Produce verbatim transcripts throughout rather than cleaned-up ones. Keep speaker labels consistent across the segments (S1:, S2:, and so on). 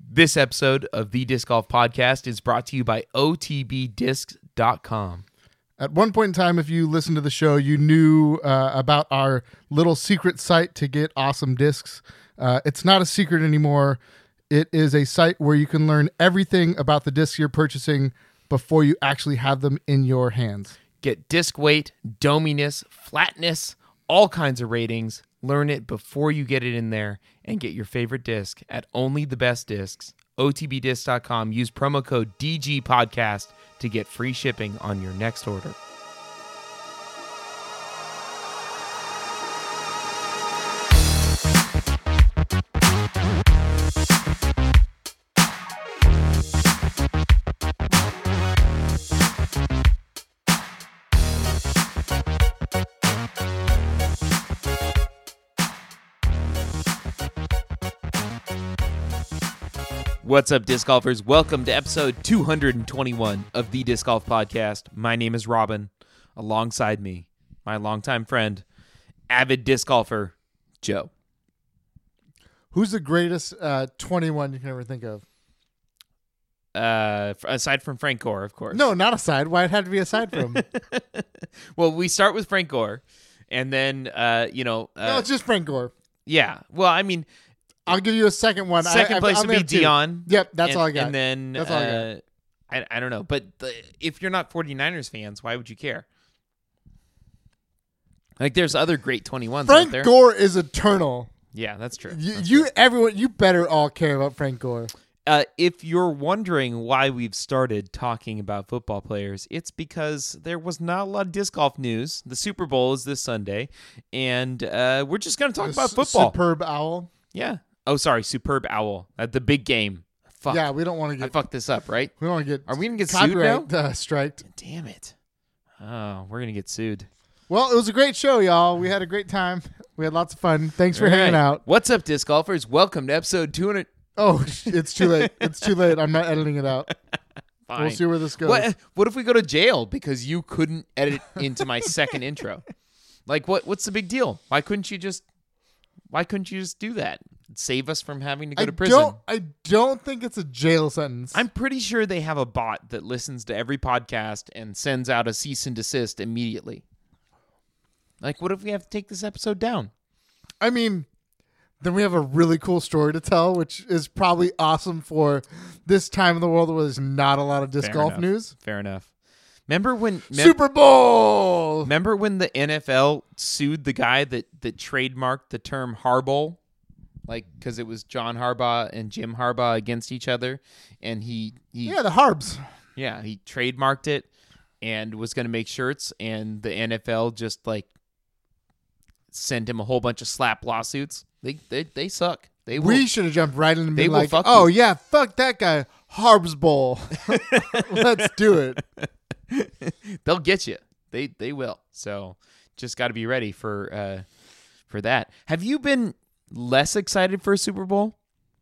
S1: This episode of the Disc Golf Podcast is brought to you by O T B discs dot com.
S2: At one point in time, if you listened to the show, you knew uh, about our little secret site to get awesome discs. Uh, it's not a secret anymore. It is a site where you can learn everything about the discs you're purchasing before you actually have them in your hands.
S1: Get disc weight, dominess, flatness, all kinds of ratings. Learn it before you get it in there and get your favorite disc at only the best discs. O T B discs dot com. Use promo code D G Podcast to get free shipping on your next order. What's up, disc golfers? Welcome to episode two hundred twenty-one of the Disc Golf Podcast. My name is Robin. Alongside me, my longtime friend, avid disc golfer, Joe.
S2: Who's the greatest uh, twenty-one you can ever think of?
S1: Uh, aside from Frank Gore, of course.
S2: No, not aside. Why it had to be aside from?
S1: Well, we start with Frank Gore, and then, uh, you know... Uh,
S2: no, it's just Frank Gore.
S1: Yeah. Well, I mean...
S2: I'll give you a second one.
S1: Second
S2: I,
S1: place
S2: I,
S1: would be Dion.
S2: Yep, that's
S1: and,
S2: all I got.
S1: And then,
S2: that's all I,
S1: uh,
S2: got.
S1: I, I don't know. But the, if you're not 49ers fans, why would you care? Like, there's other great twenty-ones
S2: Frank
S1: out there.
S2: Gore is eternal.
S1: Yeah, that's true.
S2: You,
S1: That's
S2: you
S1: true.
S2: everyone, you better all care about Frank Gore.
S1: Uh, if you're wondering why we've started talking about football players, it's because there was not a lot of disc golf news. The Super Bowl is this Sunday, and uh, we're just going to talk
S2: The
S1: about
S2: s-
S1: football.
S2: Superb owl.
S1: Yeah. Oh, sorry, Superb Owl. At the big game. Fuck.
S2: Yeah, we don't want to
S1: I
S2: get.
S1: fucked this up, right?
S2: We don't want to get.
S1: Are we going to get sued now?
S2: copyright uh, striked.
S1: Damn it. Oh, we're going to get sued.
S2: Well, it was a great show, y'all. We had a great time. We had lots of fun. Thanks for
S1: All
S2: hanging
S1: right.
S2: out.
S1: What's up, disc golfers? Welcome to episode two hundred.
S2: Oh, it's too late. It's too late. I'm not editing it out.
S1: Fine.
S2: We'll see where this goes.
S1: What, what if we go to jail because you couldn't edit into my second intro? Like, what? What's the big deal? Why couldn't you just? Why couldn't you just do that? Save us from having to go
S2: I
S1: to prison.
S2: don't. I don't think it's a jail sentence.
S1: I'm pretty sure they have a bot that listens to every podcast and sends out a cease and desist immediately. Like, what if we have to take this episode down?
S2: I mean, then we have a really cool story to tell, which is probably awesome for this time in the world where there's not a lot of disc
S1: Fair
S2: golf
S1: enough.
S2: news.
S1: Fair enough. Remember when mem-
S2: Super Bowl.
S1: Remember when the N F L sued the guy that that trademarked the term Harbaugh? Like, because it was John Harbaugh and Jim Harbaugh against each other, and he, he
S2: Yeah, the Harbs.
S1: yeah he trademarked it and was going to make shirts, and the N F L just like sent him a whole bunch of slap lawsuits. They they they suck. They will.
S2: We should have jumped right in and
S1: They
S2: been
S1: will
S2: like,
S1: fuck
S2: "Oh
S1: you."
S2: yeah, fuck that guy, Harbs Bowl. Let's do it."
S1: They'll get you. They they will. So just got to be ready for uh for that. Have you been less excited for a Super Bowl?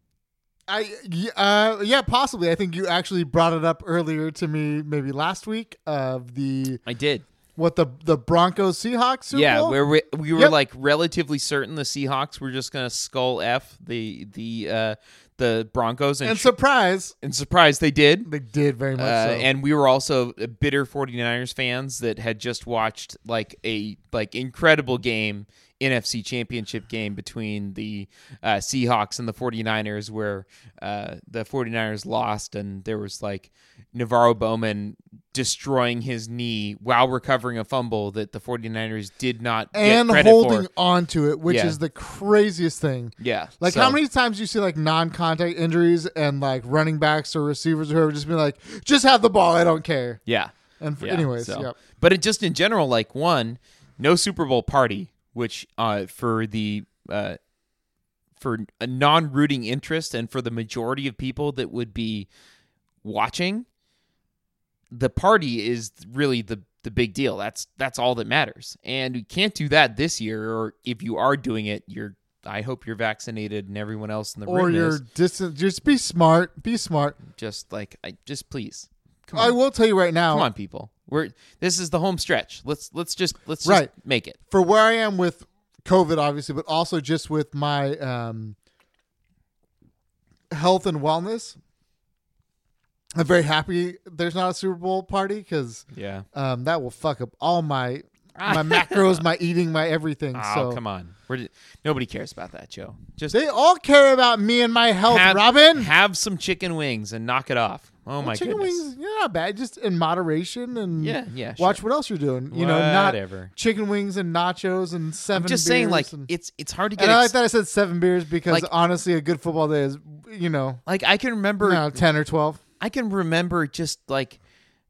S2: I y- uh yeah, possibly. I think you actually brought it up earlier to me, maybe last week, of the
S1: I did.
S2: what the the Broncos Seahawks Super
S1: Yeah,
S2: Bowl?
S1: where we, we were
S2: Yep.
S1: like relatively certain the Seahawks were just gonna skull F the the uh the Broncos, and
S2: and
S1: sh-
S2: surprise,
S1: and surprise they did.
S2: they did very much
S1: Uh,
S2: so.
S1: and we were also bitter 49ers fans that had just watched like a like incredible game, N F C championship game between the uh, Seahawks and the 49ers, where uh, the 49ers lost, and there was like Navarro Bowman destroying his knee while recovering a fumble that the 49ers did not
S2: and
S1: get credit
S2: holding
S1: for.
S2: on to it, which
S1: Yeah.
S2: is the craziest thing.
S1: Yeah.
S2: Like,
S1: so-
S2: how many times you see like non-contact injuries and like running backs or receivers or whoever just be like, just have the ball, I don't care.
S1: Yeah.
S2: And f-
S1: Yeah,
S2: anyways,
S1: so-
S2: yep.
S1: But it just in general, like, one, no Super Bowl party, which uh, for the uh, for a non-rooting interest and for the majority of people that would be watching, the party is really the the big deal. That's that's all that matters. And you can't do that this year, or if you are doing it, you're I hope you're vaccinated and everyone else in the
S2: Or
S1: room
S2: you're
S1: is.
S2: distant. Just be smart. Be smart.
S1: Just like I just please. Come
S2: I
S1: on.
S2: will tell you right now.
S1: Come on, people. We're this is the home stretch. Let's let's just let's just
S2: Right.
S1: make it.
S2: For where I am with COVID, obviously, but also just with my um, health and wellness, I'm very happy there's not a Super Bowl party because
S1: yeah,
S2: um, that will fuck up all my my macros, my eating, my everything.
S1: Oh,
S2: so
S1: come on. We're, nobody cares about that, Joe. Just
S2: they all care about me and my health,
S1: have,
S2: Robin.
S1: Have some chicken wings and knock it off. Oh,
S2: well,
S1: my
S2: chicken
S1: goodness.
S2: wings, yeah, not bad. Just in moderation and
S1: Yeah, yeah,
S2: watch
S1: sure.
S2: what else you're doing. You know, not
S1: Whatever.
S2: chicken wings and nachos and seven
S1: I'm just
S2: beers
S1: saying, like,
S2: and,
S1: it's it's hard to get
S2: and I
S1: ex-
S2: like that I said seven beers because
S1: Like-
S2: honestly, a good football day is, you know,
S1: like I can remember
S2: no, ten or twelve.
S1: I can remember just like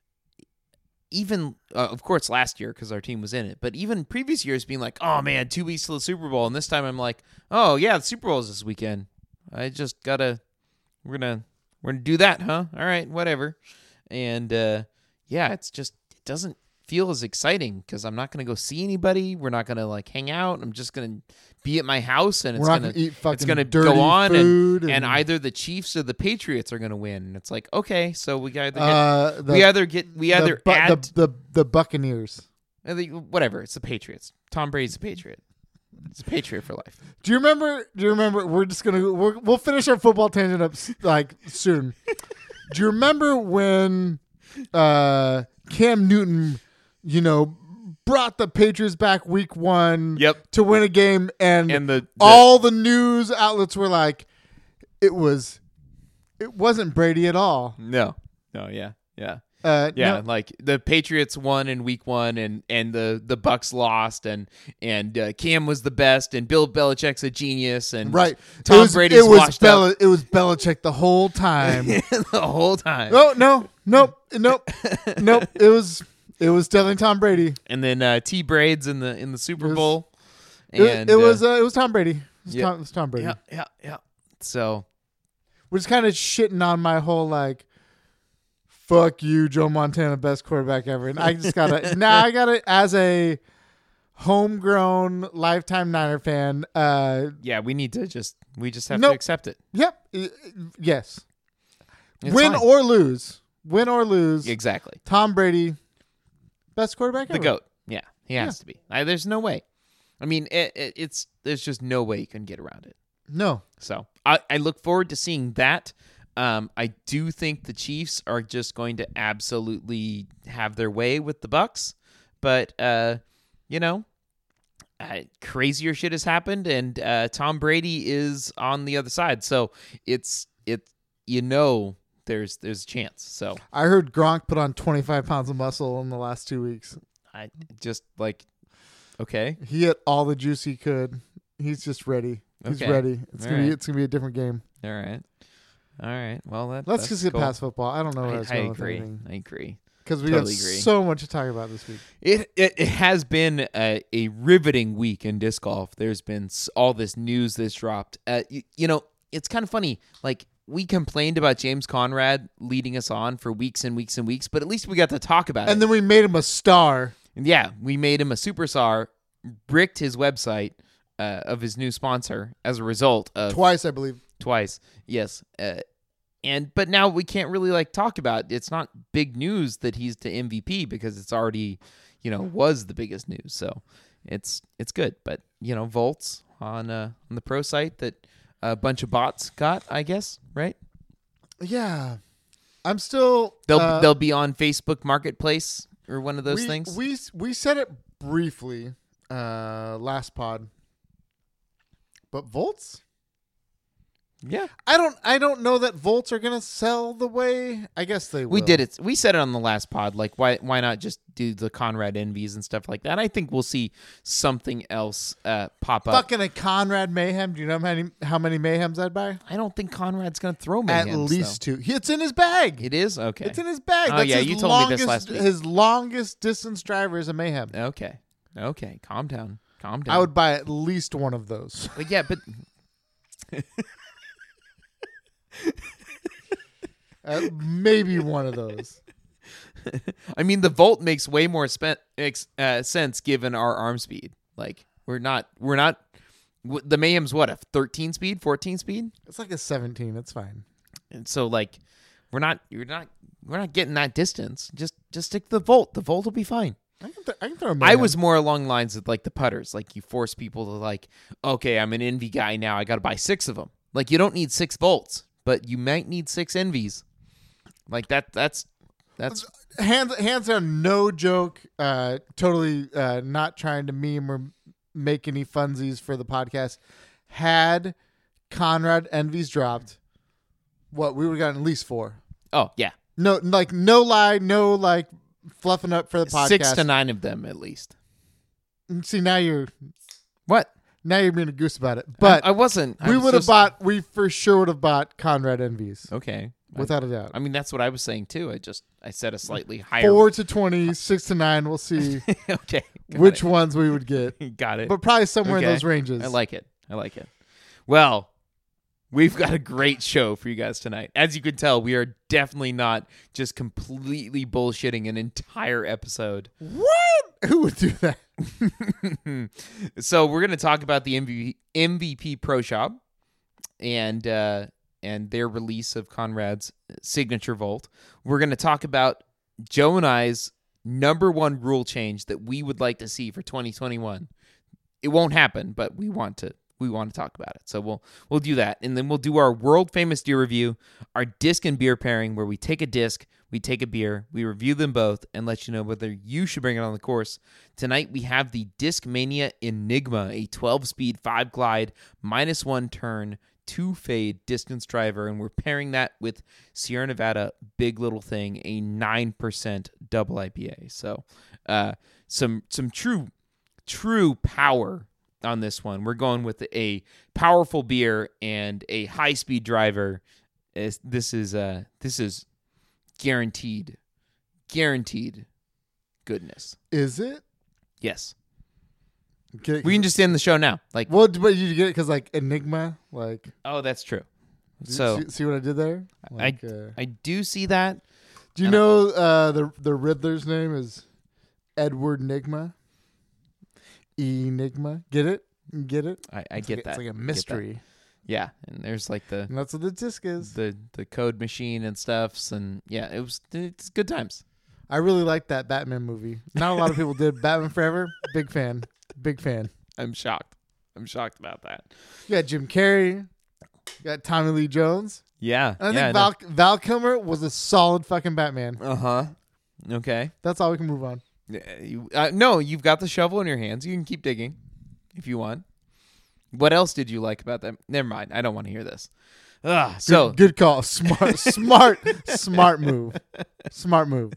S1: even uh, of course last year because our team was in it, but even previous years being like, oh man, two weeks to the Super Bowl, and this time I'm like, oh yeah, the Super Bowl is this weekend. I just gotta we're gonna we're gonna do that, huh? All right, whatever. And uh, yeah, it's just it doesn't feel as exciting because I'm not gonna go see anybody. We're not gonna like hang out. I'm just gonna be at my house, and it's
S2: We're not
S1: gonna,
S2: gonna eat fucking
S1: it's gonna
S2: dirty
S1: go on,
S2: food
S1: and,
S2: and-
S1: and either the Chiefs or the Patriots are gonna win. And it's like, okay, so we either get
S2: Uh, the,
S1: we either get we either
S2: the, bu-
S1: add
S2: the, the the Buccaneers.
S1: I think- whatever. It's the Patriots. Tom Brady's a Patriot. It's a Patriot for life.
S2: Do you remember? Do you remember? We're just gonna we're, we'll finish our football tangent up s- like soon. Do you remember when uh, Cam Newton, you know, brought the Patriots back week one
S1: Yep.
S2: to win a game, and,
S1: And the, the
S2: all the news outlets were like, it was, it wasn't Brady at all.
S1: no, no, yeah, yeah,
S2: Uh,
S1: yeah.
S2: no,
S1: Like the Patriots won in week one, and and the the Bucks lost, and and uh, Cam was the best, and Bill Belichick's a genius, and
S2: right.
S1: Tom
S2: it was,
S1: Brady's
S2: it was
S1: washed
S2: Bel- It was Belichick the whole time.
S1: the whole time.
S2: Oh no, nope, nope, nope. It was it was definitely Tom Brady.
S1: And then uh, T Braids in the in the Super
S2: It was-
S1: Bowl.
S2: It,
S1: And
S2: it was
S1: uh,
S2: uh, it was Tom Brady. It was,
S1: yeah.
S2: Tom, it was Tom Brady.
S1: yeah, yeah, yeah. So
S2: We're just kind of shitting on my whole like, fuck you, Joe Montana, best quarterback ever. And I just gotta now I gotta as a homegrown lifetime Niner fan. Uh,
S1: yeah, we need to just we just have
S2: Nope.
S1: to accept it.
S2: yep, y- yes,
S1: It's
S2: win
S1: fine.
S2: or lose, win or lose.
S1: Exactly.
S2: Tom Brady, best quarterback
S1: The
S2: ever.
S1: GOAT. Yeah, he has
S2: Yeah.
S1: to be. I, there's no way. I mean, it, it, it's there's just no way you can get around it.
S2: No,
S1: So I, I look forward to seeing that. Um, I do think the Chiefs are just going to absolutely have their way with the Bucks, but uh, you know, uh, crazier shit has happened, and uh, Tom Brady is on the other side. So it's it you know there's there's a chance. So
S2: I heard Gronk put on twenty-five pounds of muscle in the last two weeks.
S1: I just like okay.
S2: He hit all the juice he could. He's just ready. He's
S1: Okay.
S2: ready. It's
S1: All
S2: gonna be
S1: right.
S2: it's gonna be a different game.
S1: All right. All right. Well, that,
S2: Let's
S1: that's
S2: just get
S1: cool.
S2: past football. I don't know where I,
S1: I,
S2: was
S1: I
S2: going with
S1: agree.
S2: anything
S1: I agree.
S2: because we
S1: Totally
S2: have
S1: agree.
S2: so much to talk about this week.
S1: It it, it has been a, a riveting week in disc golf. There's been s- all this news that's dropped. Uh, you, you know, it's kind of funny. Like we complained about James Conrad leading us on for weeks and weeks and weeks, but at least we got to talk about it.
S2: And then we made him a star.
S1: And yeah, we made him a superstar, bricked his website uh, of his new sponsor as a result of
S2: Twice, I believe.
S1: twice. Yes. Uh, and but now we can't really like talk about it. It's not big news that he's to M V P because it's already, you know, was the biggest news. So it's it's good. But you know, Volts on uh, on the pro site that a bunch of bots got, I guess, right?
S2: Yeah, I'm still.
S1: They'll
S2: uh,
S1: they'll be on Facebook Marketplace or one of those
S2: we,
S1: things.
S2: We we said it briefly uh, last pod, but Volts.
S1: yeah.
S2: I don't. I don't know that Volts are gonna sell the way. I guess they will.
S1: We did it. We said it on the last pod. Like, why why not just do the Conrad Envies and stuff like that? I think we'll see something else uh, pop up.
S2: Fucking a Conrad Mayhem. Do you know how many how many Mayhems I'd buy?
S1: I don't think Conrad's going to throw
S2: At
S1: mayhems,
S2: least
S1: though.
S2: two. He- It's in his bag.
S1: It is? Okay.
S2: It's in his bag.
S1: Oh,
S2: That's
S1: yeah,
S2: his
S1: you told me
S2: longest,
S1: this last week.
S2: His longest distance driver is a Mayhem.
S1: Okay. Okay. Calm down. Calm down.
S2: I would buy at least one of those.
S1: But yeah, but
S2: Uh, maybe one of those.
S1: I mean, the Volt makes way more spe- makes, uh, sense given our arm speed. Like, we're not, we're not, w- the Mayhem's what, a thirteen speed, fourteen speed?
S2: It's like a seventeen. It's fine.
S1: And so, like, we're not, you're not, we're not getting that distance. Just, just stick to the Volt. The Volt will be fine.
S2: I can, th- I can throw a
S1: I
S2: Mayhem.
S1: was more along the lines of like the putters. Like you force people to like, okay, I'm an Envy guy now. I got to buy six of them. Like you don't need six Volts, but you might need six envies. Like that. That's that's
S2: hands hands down, no joke. Uh, totally uh, not trying to meme or make any funsies for the podcast. Had Conrad envies dropped, what we would have gotten at least four.
S1: oh yeah,
S2: No, like no lie, no like fluffing up for the podcast.
S1: six to nine of them at least.
S2: See, now you're
S1: What?
S2: now you're being a goose about it. But
S1: I, I wasn't. I
S2: we
S1: was
S2: would have
S1: just-
S2: bought. We for sure would have bought Conrad envies
S1: Okay.
S2: without a doubt.
S1: I mean, that's what I was saying too. I just I set a slightly higher.
S2: Four to twenty, six to nine. We'll see
S1: okay. Got
S2: which
S1: it.
S2: ones we would get,
S1: Got it.
S2: but probably somewhere
S1: Okay.
S2: in those ranges.
S1: I like it. I like it. Well, we've got a great show for you guys tonight. As you can tell, we are definitely not just completely bullshitting an entire episode.
S2: What? Who would do that?
S1: So we're going to talk about the M V P, M V P Pro Shop and uh, and their release of Conrad's signature vault. We're going to talk about Joe and I's number one rule change that we would like to see for twenty twenty-one. It won't happen, but we want to we want to talk about it. So we'll we'll do that, and then we'll do our world famous beer review, our disc and beer pairing, where we take a disc, we take a beer, we review them both, and let you know whether you should bring it on the course. Tonight we have the Discmania Enigma, a twelve-speed, five glide, minus one turn, two fade distance driver, and we're pairing that with Sierra Nevada Big Little Thing, a nine percent double I P A. So uh, some some true true power on this one. We're going with a powerful beer and a high-speed driver. It's- This is uh this is guaranteed, guaranteed goodness.
S2: Is it?
S1: Yes,
S2: Get it?
S1: we can just end the show now. Like,
S2: Well, but you get it because like Enigma, like.
S1: oh, that's true.
S2: you
S1: So
S2: see, see what I did there? Like,
S1: I
S2: uh,
S1: I do see that.
S2: do you
S1: and
S2: know uh, the the Riddler's name is Edward Nigma? Enigma. Get it? Get it?
S1: I, I
S2: It's
S1: get
S2: like,
S1: that.
S2: It's like a
S1: I get that.
S2: mystery,
S1: Yeah, and there's like the
S2: and that's what the disc is.
S1: the the code machine and stuffs, and yeah, it was it's good times.
S2: I really liked that Batman movie. Not a lot of people did. Batman Forever, big fan, big fan.
S1: I'm shocked. I'm shocked about that.
S2: You got Jim Carrey, you got Tommy Lee Jones.
S1: Yeah,
S2: And I
S1: yeah,
S2: think Val Val Kilmer was a solid fucking Batman.
S1: Uh huh. Okay.
S2: That's all we can move on.
S1: Yeah, you, uh, no, you've got the shovel in your hands. You can keep digging if you want. What else did you like about that? Never mind. I don't want to hear this. Ugh, so
S2: good, good call. Smart, smart, smart move. Smart move.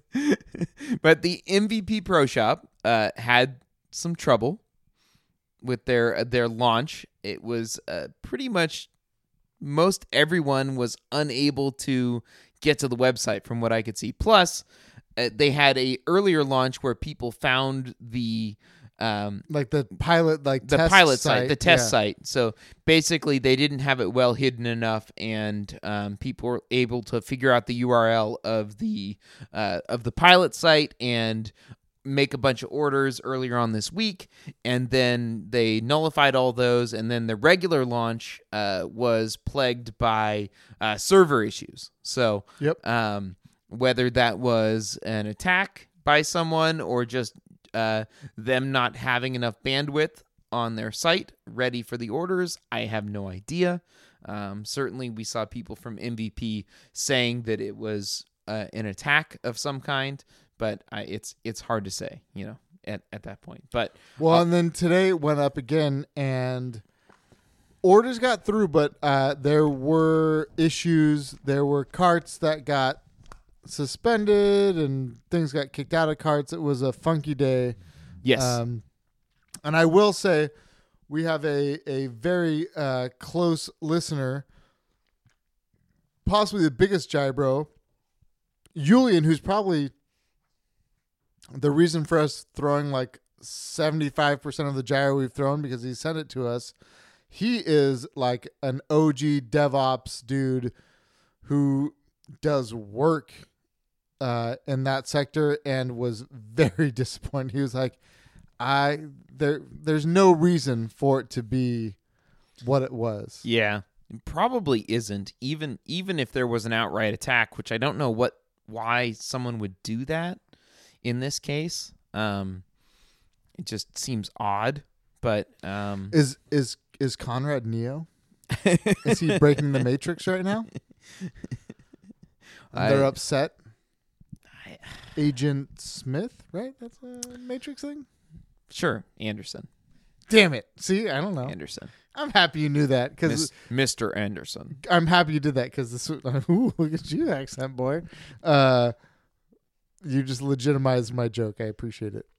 S1: but the M V P Pro Shop uh, had some trouble with their their launch. It was uh, pretty much most everyone was unable to get to the website from what I could see. Plus, uh, they had a earlier launch where people found the um,
S2: Like the pilot, like
S1: the
S2: test
S1: pilot site, the test
S2: yeah.
S1: site. So basically, they didn't have it well hidden enough, and um, people were able to figure out the U R L of the uh, of the pilot site and make a bunch of orders earlier on this week, and then they nullified all those, and then the regular launch uh, was plagued by uh, server issues. So
S2: Yep.
S1: um, whether that was an attack by someone or just uh, them not having enough bandwidth on their site ready for the orders, I have no idea. Um, certainly, we saw people from M V P saying that it was uh, an attack of some kind, but I, it's it's hard to say, you know, at, at that point. But
S2: Well,
S1: uh,
S2: and then today it went up again, and orders got through, but uh, there were issues. There were carts that got suspended, and things got kicked out of carts. It was a funky day.
S1: yes,
S2: Um, and I will say, we have a a very uh, close listener, possibly the biggest Jybro, Julian, who's probably the reason for us throwing like seventy-five percent of the gyro we've thrown, because he sent it to us. He is like an O G DevOps dude who does work uh, in that sector, and was very disappointed. He was like, I there there's no reason for it to be what it was.
S1: yeah, it probably isn't. Even even if there was an outright attack, which I don't know what why someone would do that in this case. Um, it just seems odd. But um,
S2: Is is is Conrad Neo? Is he breaking the Matrix right now? They're
S1: I-
S2: upset.
S1: I-
S2: Agent Smith, right? That's a Matrix thing.
S1: Sure, Anderson.
S2: Damn it! See, I don't know.
S1: Anderson.
S2: I'm happy you knew that because
S1: Mis- Mister Anderson.
S2: I'm happy you did that because this. Ooh, look at you, accent boy. Uh, you just legitimized my joke. I appreciate it.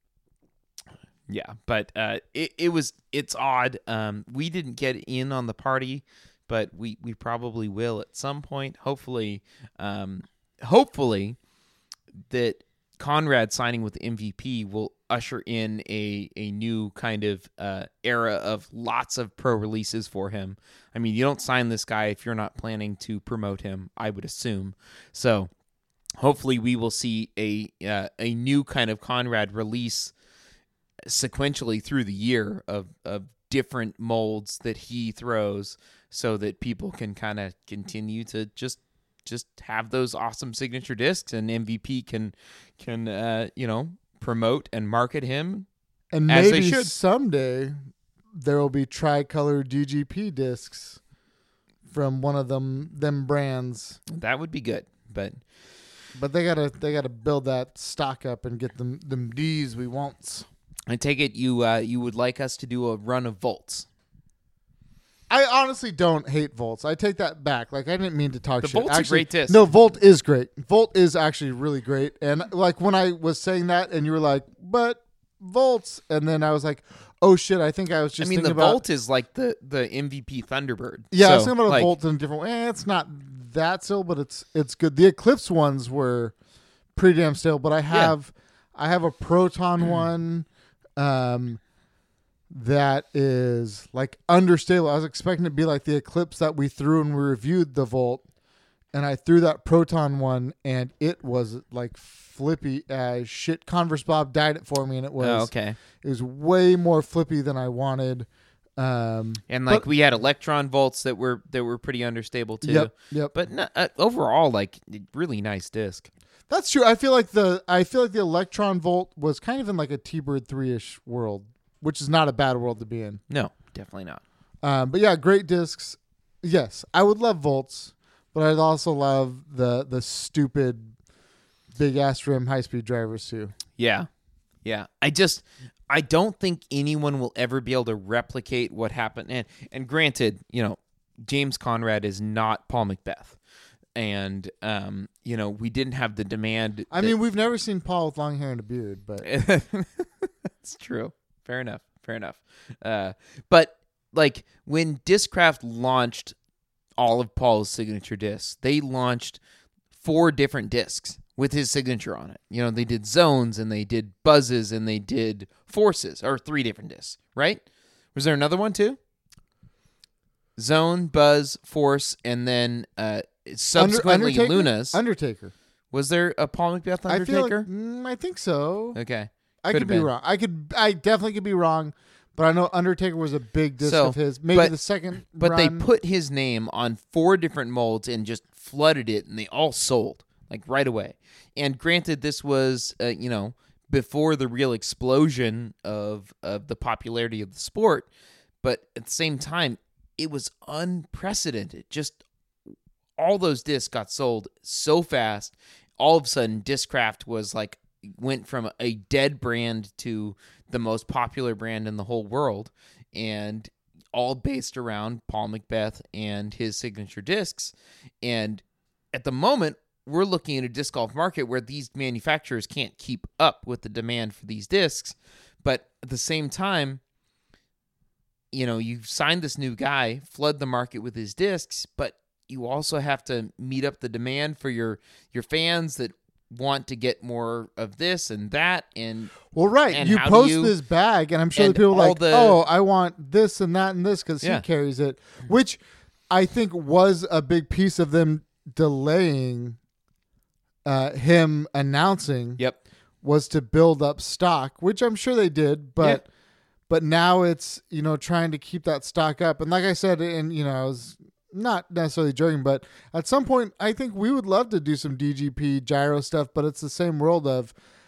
S1: Yeah, but uh, it it was it's odd. Um, we didn't get in on the party, but we, we probably will at some point. Hopefully, um, hopefully that Conrad signing with M V P will usher in a a new kind of uh, era of lots of pro releases for him. I mean, you don't sign this guy if you're not planning to promote him, I would assume. So hopefully, we will see a uh, a new kind of Conrad release sequentially through the year of, of different molds that he throws so that people can kind of continue to just just have those awesome signature discs, and M V P can can uh, you know promote and market him.
S2: And
S1: As they
S2: maybe
S1: should.
S2: someday there will be tricolor D G P discs from one of them them brands.
S1: That would be good, but
S2: But they gotta they gotta build that stock up and get them them D's we wants.
S1: I take it you uh, you would like us to do a run of Volts.
S2: I honestly don't hate Volts. I take that back. Like I didn't mean to talk
S1: The
S2: shit.
S1: Volt's a
S2: Actually,
S1: great disc.
S2: No, Volt is great. Volt is actually really great. And like when I was saying that, and you were like, "But Volts," and then I was like, "Oh shit!" I think I was
S1: I
S2: just
S1: mean, the
S2: thinking about
S1: Volt is like the, the M V P Thunderbird.
S2: yeah. I was
S1: So,
S2: thinking about
S1: like,
S2: a Volt in a different way. Eh, it's not that still, but it's it's good. The Eclipse ones were pretty damn still, but I have I have a Proton one. Um, that is like understable. I was expecting it to be like the Eclipse that we threw when we reviewed the Volt, and I threw that Proton one, and it was like flippy as shit. Converse Bob dyed it for me, and it was
S1: Oh, okay.
S2: it was way more flippy than I wanted. Um,
S1: And like
S2: but-
S1: we had electron volts that were that were pretty understable too.
S2: Yep, yep.
S1: But no, uh, overall, like really nice disc.
S2: That's true. I feel like the I feel like the Electron Volt was kind of in like a T-Bird three ish world, which is not a bad world to be in.
S1: No, definitely not.
S2: Um, but yeah, great discs. Yes, I would love Volts, but I'd also love the the stupid big ass rim high speed drivers too.
S1: Yeah, yeah. I just I don't think anyone will ever be able to replicate what happened. And and granted, you know, James Conrad is not Paul Macbeth. And, um, you know, we didn't have the demand.
S2: I
S1: that-
S2: mean, we've never seen Paul with long hair and a beard, but
S1: That's true. Fair enough. Fair enough. Uh, but, like, when Discraft launched all of Paul's signature discs, they launched four different discs with his signature on it. You know, they did zones and they did buzzes and they did forces, or three different discs, right? Was there another one too? Zone, buzz, force, and then uh, subsequently
S2: Undertaker?
S1: Luna's.
S2: Undertaker.
S1: Was there a Paul Macbeth
S2: I feel like
S1: Undertaker?
S2: mm, I think so.
S1: Okay.
S2: I
S1: Could
S2: could
S1: have
S2: be
S1: been.
S2: wrong. I could. I definitely could be wrong, but I know Undertaker was a big disc
S1: So,
S2: of his. Maybe
S1: but-
S2: the second.
S1: But
S2: run.
S1: they put his name on four different molds and just flooded it, and they all sold like right away. And granted, this was uh, you know before the real explosion of of the popularity of the sport, but at the same time, it was unprecedented. Just all those discs got sold so fast. All of a sudden, Discraft was like went from a dead brand to the most popular brand in the whole world, and all based around Paul Macbeth and his signature discs. And at the moment, we're looking at a disc golf market where these manufacturers can't keep up with the demand for these discs. But at the same time, you know, you signed this new guy, flood the market with his discs, but you also have to meet up the demand for your your fans that want to get more of this and that. And
S2: Well, right.
S1: And
S2: You
S1: how do
S2: post
S1: you-
S2: this bag, and I'm sure the
S1: and
S2: people are
S1: all
S2: like,
S1: the-
S2: oh, I want this and that and this because
S1: Yeah.
S2: he carries it, which I think was a big piece of them delaying uh, him announcing
S1: yep,
S2: was to build up stock, which I'm sure they did, but but now it's, you know, trying to keep that stock up. And like I said, and you know, I was not necessarily joking, but at some point I think we would love to do some D G P gyro stuff, but it's the same world of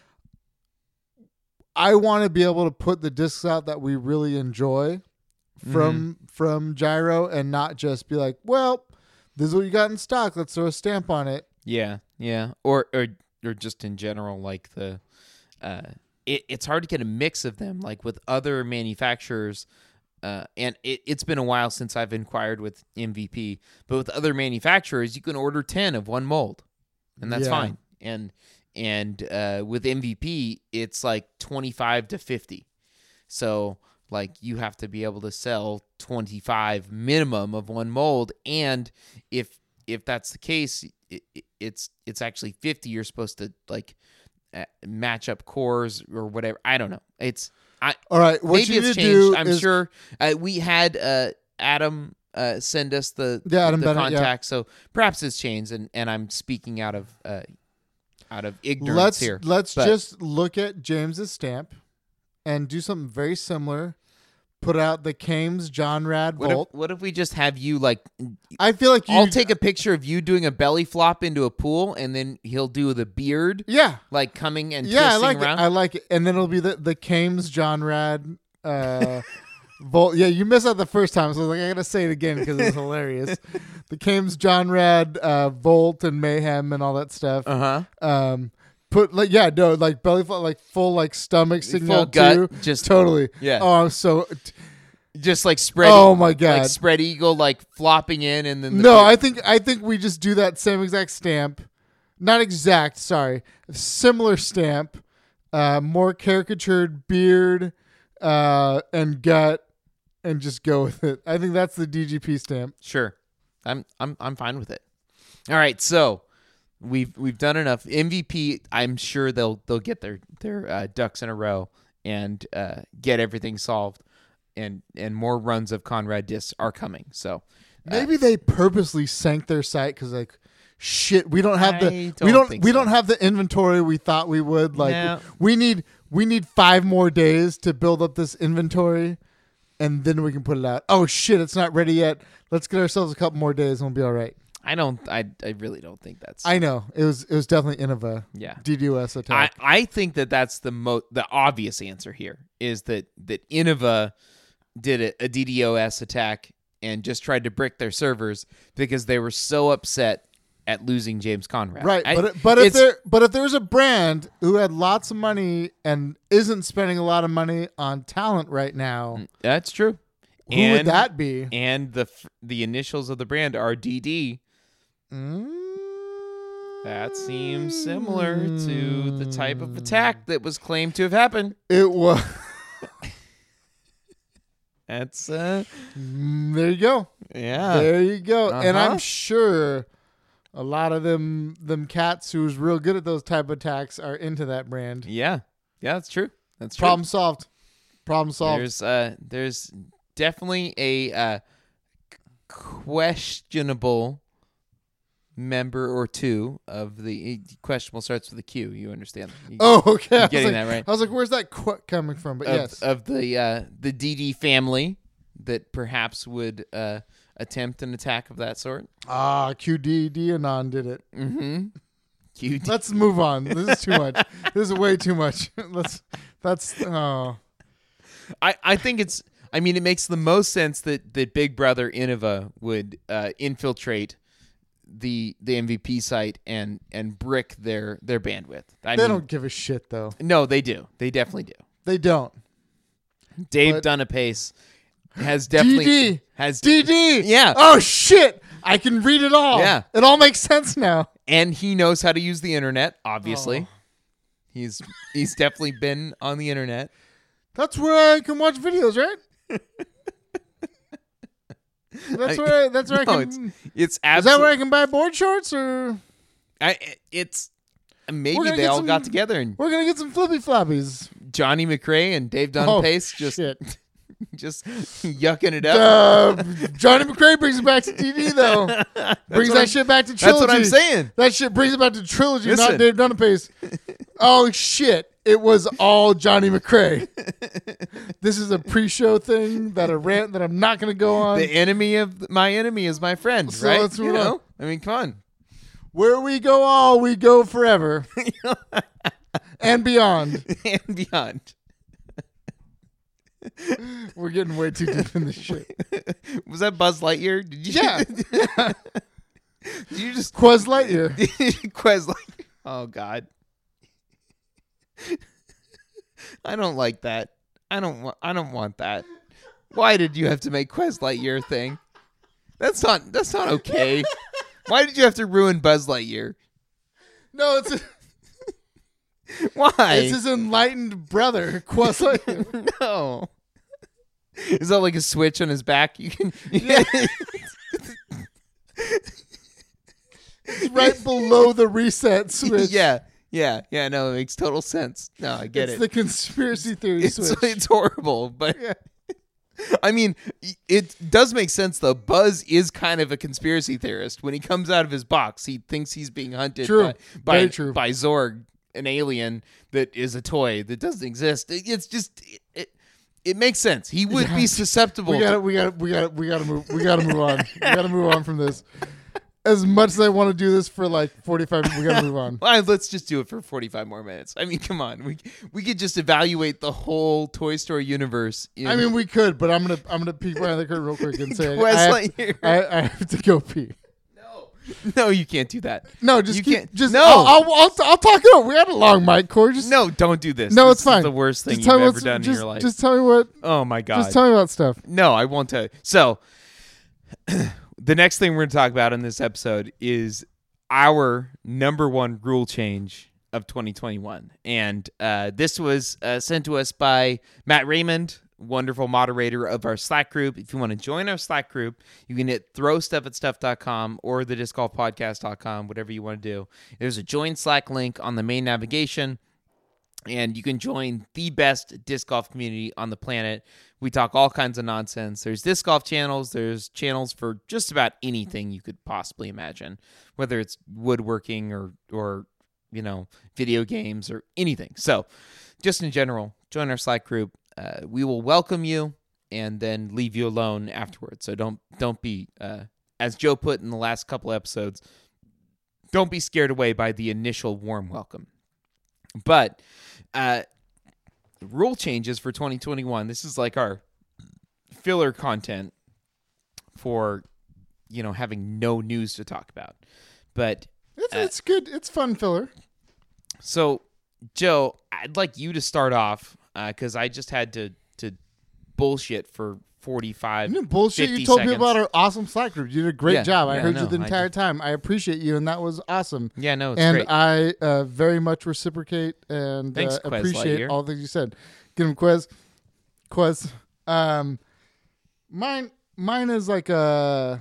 S2: I want to be able to put the discs out that we really enjoy from from gyro and not just be like, well, this is what you got in stock. Let's throw a stamp on it.
S1: Yeah, yeah, or or or just in general, like the, uh, it, it's hard to get a mix of them, like with other manufacturers, uh, and it, it's been a while since I've inquired with M V P, but with other manufacturers, you can order ten of one mold, and that's
S2: Yeah.
S1: fine, and and uh, with M V P, it's like twenty-five to fifty, so like you have to be able to sell twenty-five minimum of one mold, and if if that's the case, it, it's it's actually fifty. You're supposed to like uh, match up cores or whatever. I don't know. It's I
S2: All right, what
S1: maybe
S2: you
S1: it's
S2: need to
S1: changed.
S2: do
S1: I'm
S2: is-
S1: sure uh, we had uh, Adam uh, send us the
S2: Yeah, Adam
S1: the
S2: Bennett, yeah.
S1: contact, so perhaps it's changed, and, and I'm speaking out of uh, out of ignorance
S2: Let's
S1: here.
S2: let's
S1: but-
S2: just look at James's stamp and do something very similar. Put out the Kames John Rad
S1: What
S2: Volt.
S1: if, what if we just have you like?
S2: I feel like you.
S1: I'll take a picture of you doing a belly flop into a pool, and then he'll do the beard,
S2: Yeah,
S1: like coming and
S2: yeah, I
S1: twisting
S2: like
S1: around.
S2: it. I like it. And then it'll be the the Kames John Rad uh, Volt. Yeah, you missed out the first time, so I was like, I gotta say it again because it's hilarious. The Kames John Rad uh, Volt and Mayhem and all that stuff.
S1: Uh huh.
S2: Um, put like yeah, no, like belly flop, like full like stomach sticking
S1: Full
S2: out
S1: gut,
S2: too.
S1: just
S2: Totally.
S1: yeah.
S2: Oh, I'm so.
S1: just like spread.
S2: Oh my god.
S1: Like spread eagle, like flopping in, and then the
S2: No,
S1: beard.
S2: I think I think we just do that same exact stamp. Not exact, sorry. Similar stamp. Uh, more caricatured beard uh, and gut, and just go with it. I think that's the D G P stamp.
S1: Sure, I'm I'm I'm fine with it. All right, so we've we've done enough. M V P, I'm sure they'll they'll get their their uh, ducks in a row and uh, get everything solved, and and more runs of Conrad discs are coming. So
S2: Maybe they purposely sank their site because like shit, we don't have the
S1: I
S2: we
S1: don't
S2: don't
S1: think
S2: we
S1: so.
S2: don't have the inventory we thought we would. Like
S1: No.
S2: we need we need five more days to build up this inventory, and then we can put it out. Oh shit, it's not ready yet. Let's get ourselves a couple more days and we'll be all right.
S1: I don't I I really don't think that's
S2: I know it was it was definitely Innova
S1: yeah.
S2: D DOS
S1: I,
S2: attack.
S1: I think that that's the mo- the obvious answer here is that that Innova did a, a D DoS attack and just tried to brick their servers because they were so upset at losing James Conrad.
S2: Right,
S1: I-
S2: but it- but if
S1: it's-
S2: there but if there's a brand who had lots of money and isn't spending a lot of money on talent right now,
S1: that's true.
S2: who
S1: and,
S2: would that be?
S1: And the f- the initials of the brand are D D.
S2: Mm.
S1: That seems similar to the type of attack that was claimed to have happened.
S2: It was.
S1: That's uh
S2: There you go.
S1: yeah.
S2: There you go. And
S1: Uh-huh.
S2: I'm sure a lot of them them cats who's real good at those type of attacks are into that brand.
S1: Yeah. Yeah, that's true. That's true.
S2: Problem solved. Problem solved.
S1: There's uh there's definitely a uh questionable member or two of the questionable starts with a Q. You understand? You-
S2: oh, okay. I was
S1: getting
S2: like-
S1: that right.
S2: I was like, where's that qu- coming from? But
S1: of,
S2: yes.
S1: of the uh, the D D family that perhaps would uh, attempt an attack of that sort.
S2: Ah, Q D Dianon did it.
S1: Mm-hmm. Q D.
S2: Let's move on. This is too much. This is way too much. Let's. That's. Oh.
S1: I, I think it's. I mean, it makes the most sense that, that Big Brother Innova would uh, infiltrate the the M V P site and and brick their their bandwidth. I
S2: They
S1: mean,
S2: don't give a shit though.
S1: No, they do. They definitely do.
S2: They don't.
S1: Dave
S2: But-
S1: Dunapace has definitely
S2: D D.
S1: has
S2: D D.
S1: Yeah.
S2: Oh shit! I can read it all.
S1: Yeah.
S2: It all makes sense now.
S1: and he knows how to use the internet. Obviously,
S2: Oh.
S1: he's he's definitely been on the internet.
S2: That's where I can watch videos, right? That's
S1: I-
S2: where. I, that's where
S1: No,
S2: I
S1: it's
S2: can.
S1: it's
S2: Is that
S1: absolutely.
S2: where I can buy board shorts, or
S1: I, it's maybe
S2: We're gonna
S1: they
S2: get
S1: all
S2: some-
S1: got together and
S2: we're gonna get some flippy floppies?
S1: Johnny McRae and Dave
S2: Oh,
S1: Dunapace just
S2: shit.
S1: just yucking it up.
S2: Uh, Johnny McRae brings it back to T V though. brings
S1: what
S2: that
S1: I'm-
S2: shit back to
S1: That's
S2: trilogy.
S1: what I'm saying.
S2: That shit brings it back to trilogy,
S1: Listen.
S2: not Dave Dunapace. Oh shit! It was all Johnny McRae. This is a pre-show thing that a rant that I'm not gonna go on.
S1: The enemy of my enemy is my friend,
S2: So
S1: right?
S2: let's
S1: You
S2: move on.
S1: know? I mean, come on.
S2: Where we go all, we go forever. And beyond.
S1: and beyond.
S2: We're getting way too deep in this shit.
S1: Was that Buzz Lightyear? Did you?
S2: Yeah.
S1: You just
S2: Quez Lightyear.
S1: Quez Lightyear. Oh God. I don't like that. I don't want. I don't want that. Why did you have to make Quez Lightyear a thing? That's not. That's not okay. Why did you have to ruin Buzz Lightyear?
S2: No, it's a,
S1: Why?
S2: it's his enlightened brother, Quez Lightyear.
S1: No. Is that like a switch on his back? You can.
S2: Yeah. It's right below the reset switch.
S1: Yeah. Yeah. Yeah. No, it makes total sense. No, I get
S2: it's
S1: it.
S2: the conspiracy theory
S1: It's,
S2: switch.
S1: it's horrible, but
S2: Yeah.
S1: I mean, it does make sense though. Buzz is kind of a conspiracy theorist. When he comes out of his box, he thinks he's being hunted
S2: True.
S1: by by,
S2: Very true.
S1: by Zorg, an alien that is a toy that doesn't exist. It- It's just it. it it makes sense. He would
S2: Yeah.
S1: be susceptible.
S2: We
S1: to-
S2: gotta, we gotta, we gotta, we gotta move. We gotta move on. We gotta move on from this. As much as I want to do this for like forty-five, we gotta move on.
S1: Well, let's just do it for forty-five more minutes. I mean, come on. We we could just evaluate the whole Toy Story universe. In
S2: I mean, we could, but I'm gonna, I'm gonna peek behind the curtain real quick and say,
S1: Quez
S2: I have,
S1: Lightyear.
S2: I, I have to go pee.
S1: no, no, you can't do that.
S2: No, just
S1: You
S2: keep,
S1: can't-
S2: just
S1: no.
S2: I'll, I'll, I'll, I'll talk it over. We had a long mic, Corey. Just
S1: No, don't do this.
S2: no,
S1: This
S2: it's fine.
S1: Is the worst thing
S2: just
S1: you've
S2: tell me
S1: ever
S2: what's-
S1: done
S2: just,
S1: in your life.
S2: Just tell me what.
S1: Oh my god.
S2: Just tell me about stuff.
S1: No, I won't tell you. So, the next thing we're going to talk about in this episode is our number one rule change of twenty twenty-one. And uh, this was uh, sent to us by Matt Raymond, wonderful moderator of our Slack group. If you want to join our Slack group, you can hit throw stuff at stuff dot com or the disc golf podcast dot com, whatever you want to do. There's a join Slack link on the main navigation. And you can join the best disc golf community on the planet. We talk all kinds of nonsense. There's disc golf channels. There's channels for just about anything you could possibly imagine, whether it's woodworking or, or you know, video games or anything. So just in general, join our Slack group. Uh, we will welcome you and then leave you alone afterwards. So don't don't be, uh, as Joe put in the last couple episodes, don't be scared away by the initial warm welcome. But uh, rule changes for twenty twenty-one. This is like our filler content for, you know, having no news to talk about. But
S2: It's,
S1: uh,
S2: it's good. It's fun filler.
S1: so, Joe, I'd like you to start off because I just had to to bullshit for forty-five.
S2: You know, bullshit.
S1: fifty
S2: You told
S1: seconds.
S2: me about our awesome Slack group. You did a great
S1: Yeah,
S2: job. I
S1: yeah,
S2: heard
S1: no,
S2: you the
S1: I
S2: entire
S1: did.
S2: time. I appreciate you, and that was awesome.
S1: Yeah, no, it's
S2: and
S1: great.
S2: I uh, very much reciprocate and
S1: Thanks,
S2: uh,
S1: Quez
S2: appreciate
S1: Lightyear.
S2: all the things you said. Give him Quez. Quez. Um, mine, mine is like a.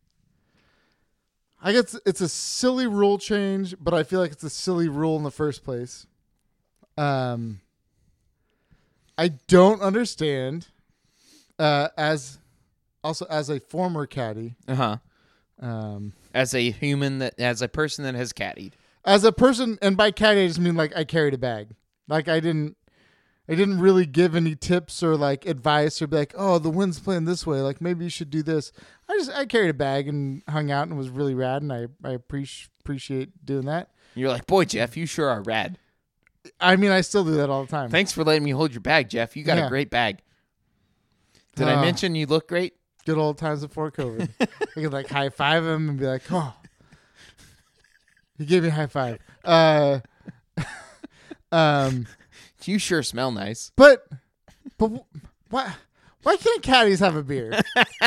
S2: I guess it's a silly rule change, but I feel like it's a silly rule in the first place. Um, I don't understand. Uh, as also as a former caddy,
S1: Uh huh.
S2: um,
S1: As a human that, as a person that has caddied.
S2: as a person, and by caddy I just mean like I carried a bag. Like I didn't, I didn't really give any tips or like advice or be like, oh, the wind's playing this way. Like maybe you should do this. I just I carried a bag and hung out and was really rad, and I I appreciate appreciate doing that.
S1: You're like, boy, Jeff, you sure are rad.
S2: I mean, I still do that all the time.
S1: Thanks for letting me hold your bag, Jeff. You got
S2: Yeah.
S1: a great bag. Did I
S2: Uh,
S1: mention you look great?
S2: Good old times before COVID. I could like high five him and be like, oh, he gave me a high five. Uh, um,
S1: You sure smell nice.
S2: but but wh- why why can't caddies have a beer?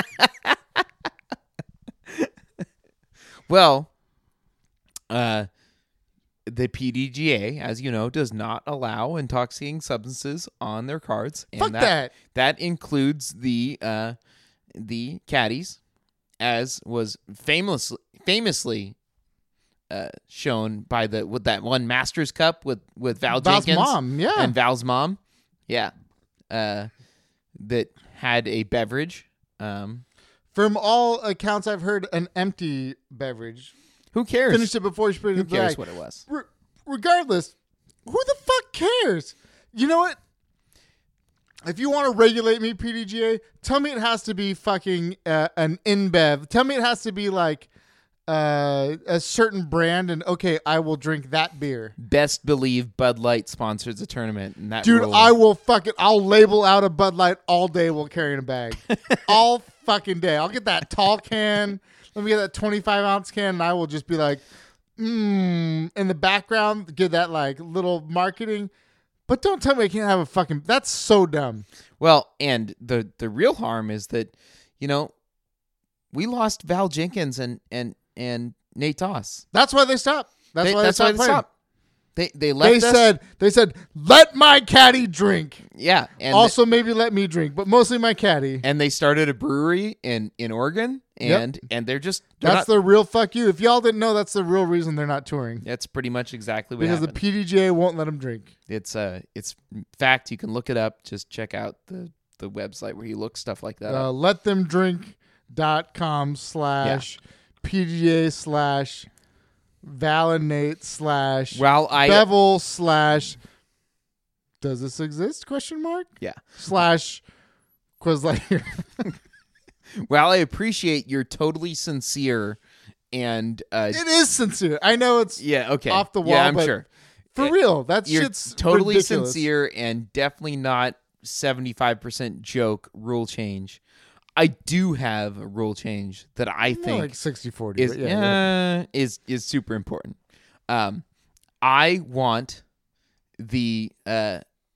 S1: Well, uh, the P D G A, as you know, does not allow intoxicating substances on their cards. And
S2: Fuck that.
S1: That includes the uh, the caddies, as was famously famously uh, shown by the with that one Masters Cup with with Val
S2: Val's
S1: Jenkins
S2: mom, yeah.
S1: and Val's mom, yeah, uh, that had a beverage. Um,
S2: From all accounts I've heard, an empty beverage.
S1: who cares?
S2: Finished it before she put it
S1: Who
S2: in the
S1: cares
S2: bag.
S1: what it was?
S2: Re- regardless, who the fuck cares? You know what? If you want to regulate me, P D G A, tell me it has to be fucking uh, an InBev. Tell me it has to be like uh, a certain brand, and okay, I will drink that beer.
S1: Best believe Bud Light sponsors the tournament, and that
S2: Dude,
S1: rule-
S2: I will fucking, I'll label out a Bud Light all day while carrying a bag. All fucking day. I'll get that tall can, let me get that twenty-five ounce can, and I will just be like, mmm, in the background, get that like little marketing. But don't tell me I can't have a fucking. That's so dumb.
S1: Well, and the the real harm is that, you know, we lost Val Jenkins and and and Nate Toss.
S2: That's why they stopped. That's
S1: They-
S2: why
S1: that's
S2: they
S1: why
S2: stopped.
S1: they
S2: playing.
S1: stopped. They they left
S2: They
S1: us.
S2: said they said let my caddy drink.
S1: Yeah, and
S2: Also, maybe let me drink, but mostly my caddy.
S1: and they started a brewery in, in Oregon, and and they're just they're
S2: That's
S1: not,
S2: the real fuck you. If y'all didn't know, that's the real reason they're not touring.
S1: that's pretty much exactly what
S2: Because
S1: happened.
S2: the P D G A won't let them drink.
S1: It's uh it's fact. You can look it up. Just check out the the website where you look stuff like that
S2: Uh,
S1: up.
S2: let them drink dot com slash P D G A slash Valinate slash
S1: Well, I
S2: Bevel slash does this exist? Question mark?
S1: yeah.
S2: Slash Quizlightyear.
S1: Well, I appreciate your totally sincere and uh
S2: It is sincere. I know it's
S1: yeah okay
S2: off the wall,
S1: Yeah, I'm
S2: but
S1: sure
S2: for
S1: It-
S2: real. That
S1: you're
S2: shit's
S1: totally
S2: ridiculous.
S1: sincere and definitely not seventy-five percent joke rule change. I do have a rule change that I
S2: More
S1: think
S2: like sixty forty.
S1: is
S2: but yeah, yeah.
S1: uh, is is super important. Um, I want the uh,